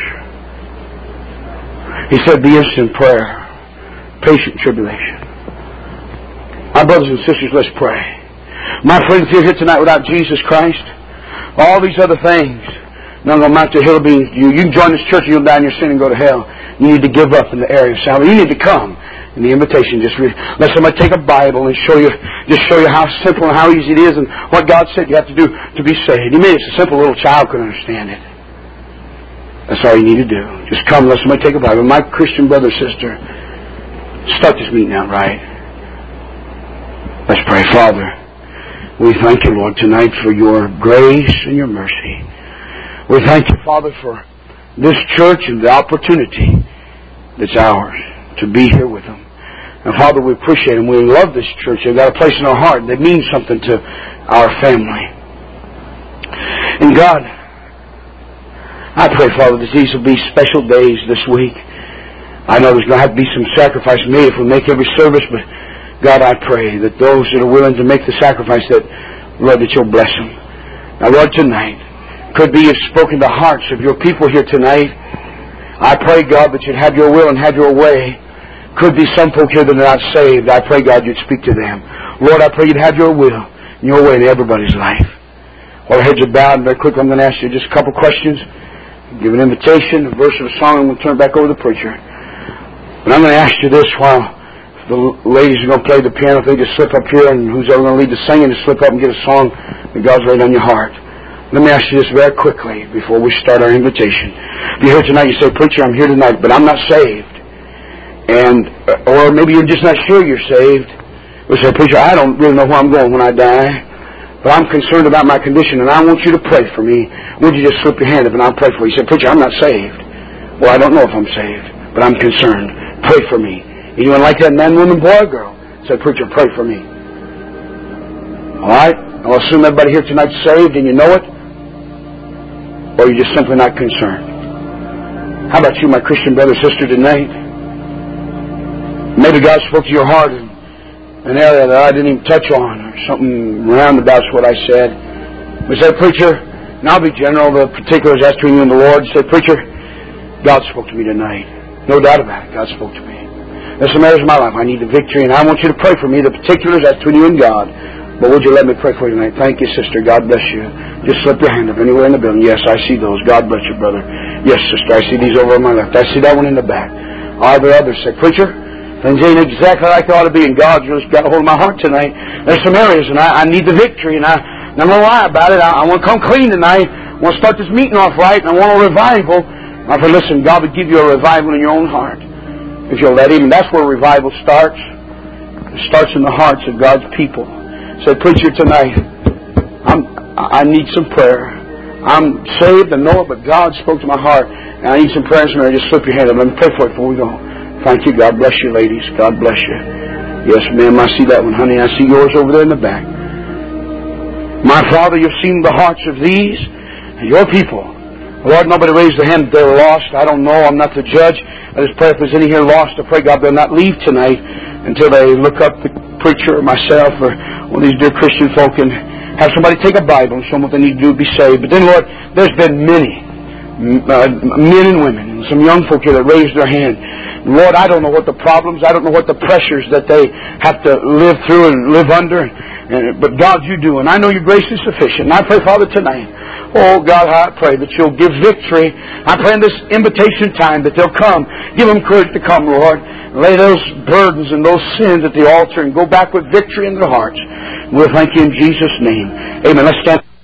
He said, be instant in prayer, patient tribulation. My brothers and sisters, let's pray. My friends, if you're here tonight without Jesus Christ, all these other things, none of them amount to hell being you. You can join this church and you'll die in your sin and go to hell. You need to give up in the area of salvation. You need to come. And the invitation, just let somebody take a Bible and show you how simple and how easy it is and what God said you have to do to be saved. He made it so simple a little child could understand it. That's all you need to do. Just come, let somebody take a Bible. My Christian brother, sister, start this meeting out right. Let's pray. Father, we thank you, Lord, tonight for your grace and your mercy. We thank you, Father, for this church and the opportunity that's ours to be here with them. And Father, we appreciate them. We love this church. They've got a place in our heart. They mean something to our family. And God, I pray, Father, that these will be special days this week. I know there's going to have to be some sacrifice made if we make every service, but God, I pray that those that are willing to make the sacrifice, that, Lord, that you'll bless them. Now, Lord, tonight, could be you've spoken to hearts of your people here tonight. I pray, God, that you'd have your will and have your way. Could be some folk here that are not saved. I pray, God, you'd speak to them. Lord, I pray you'd have your will and your way in everybody's life. While our heads are bowed, very quickly, I'm going to ask you just a couple questions. Give an invitation, a verse of a song, and we'll turn it back over to the preacher. But I'm going to ask you this while the ladies are going to play the piano. If they just slip up here, and who's ever going to lead the singing, just slip up and get a song that God's laid on your heart. Let me ask you this very quickly before we start our invitation. If you're here tonight, you say, preacher, I'm here tonight, but I'm not saved. Or maybe you're just not sure you're saved. You say, preacher, I don't really know where I'm going when I die. But I'm concerned about my condition, and I want you to pray for me. Would you just slip your hand up and I'll pray for you? You say, preacher, I'm not saved. Well, I don't know if I'm saved, but I'm concerned. Pray for me. Anyone like that, man, woman, boy, or girl? Say, preacher, pray for me. All right? I'll assume everybody here tonight's saved and you know it. Or you're just simply not concerned. How about you, my Christian brother, sister, tonight? Maybe God spoke to your heart in an area that I didn't even touch on, or something roundabout's what I said. We said, preacher, and I'll be general, the particulars as between you and the Lord. Say, preacher, God spoke to me tonight. No doubt about it, God spoke to me. There's some areas of my life I need the victory, and I want you to pray for me, the particulars as between you and God. But would you let me pray for you tonight? Thank you, sister. God bless you. Just slip your hand up anywhere in the building. Yes, I see those. God bless you, brother. Yes, sister, I see these over on my left. I see that one in the back. Are there others? Say, preacher, things ain't exactly like they ought to be, and God's really got a hold of my heart tonight. There's some areas, and I need the victory, and I'm not going to lie about it. I want to come clean tonight. I want to start this meeting off right, and I want a revival. My friend, listen, God would give you a revival in your own heart if you'll let Him. And that's where revival starts. It starts in the hearts of God's people. Say, preacher, tonight, I need some prayer. I'm saved and know it, but God spoke to my heart, and I need some prayers, Mary. Just slip your hand up. Let me pray for it before we go. Thank you. God bless you, ladies. God bless you. Yes, ma'am, I see that one, honey. I see yours over there in the back. My Father, you've seen the hearts of these, your people. Lord, nobody raised their hand that they were lost. I don't know. I'm not the judge. I just pray if there's any here lost, I pray, God, they'll not leave tonight until they look up the preacher or myself or one of these dear Christian folk and have somebody take a Bible and show them what they need to do to be saved. But then, Lord, there's been many men and women and some young folk here that raised their hand. Lord, I don't know what the problems, I don't know what the pressures that they have to live through and live under. But God, you do. And I know your grace is sufficient. And I pray, Father, tonight, oh God, I pray that you'll give victory. I pray in this invitation time that they'll come. Give them courage to come, Lord. Lay those burdens and those sins at the altar and go back with victory in their hearts. We'll thank you in Jesus' name. Amen. Let's stand.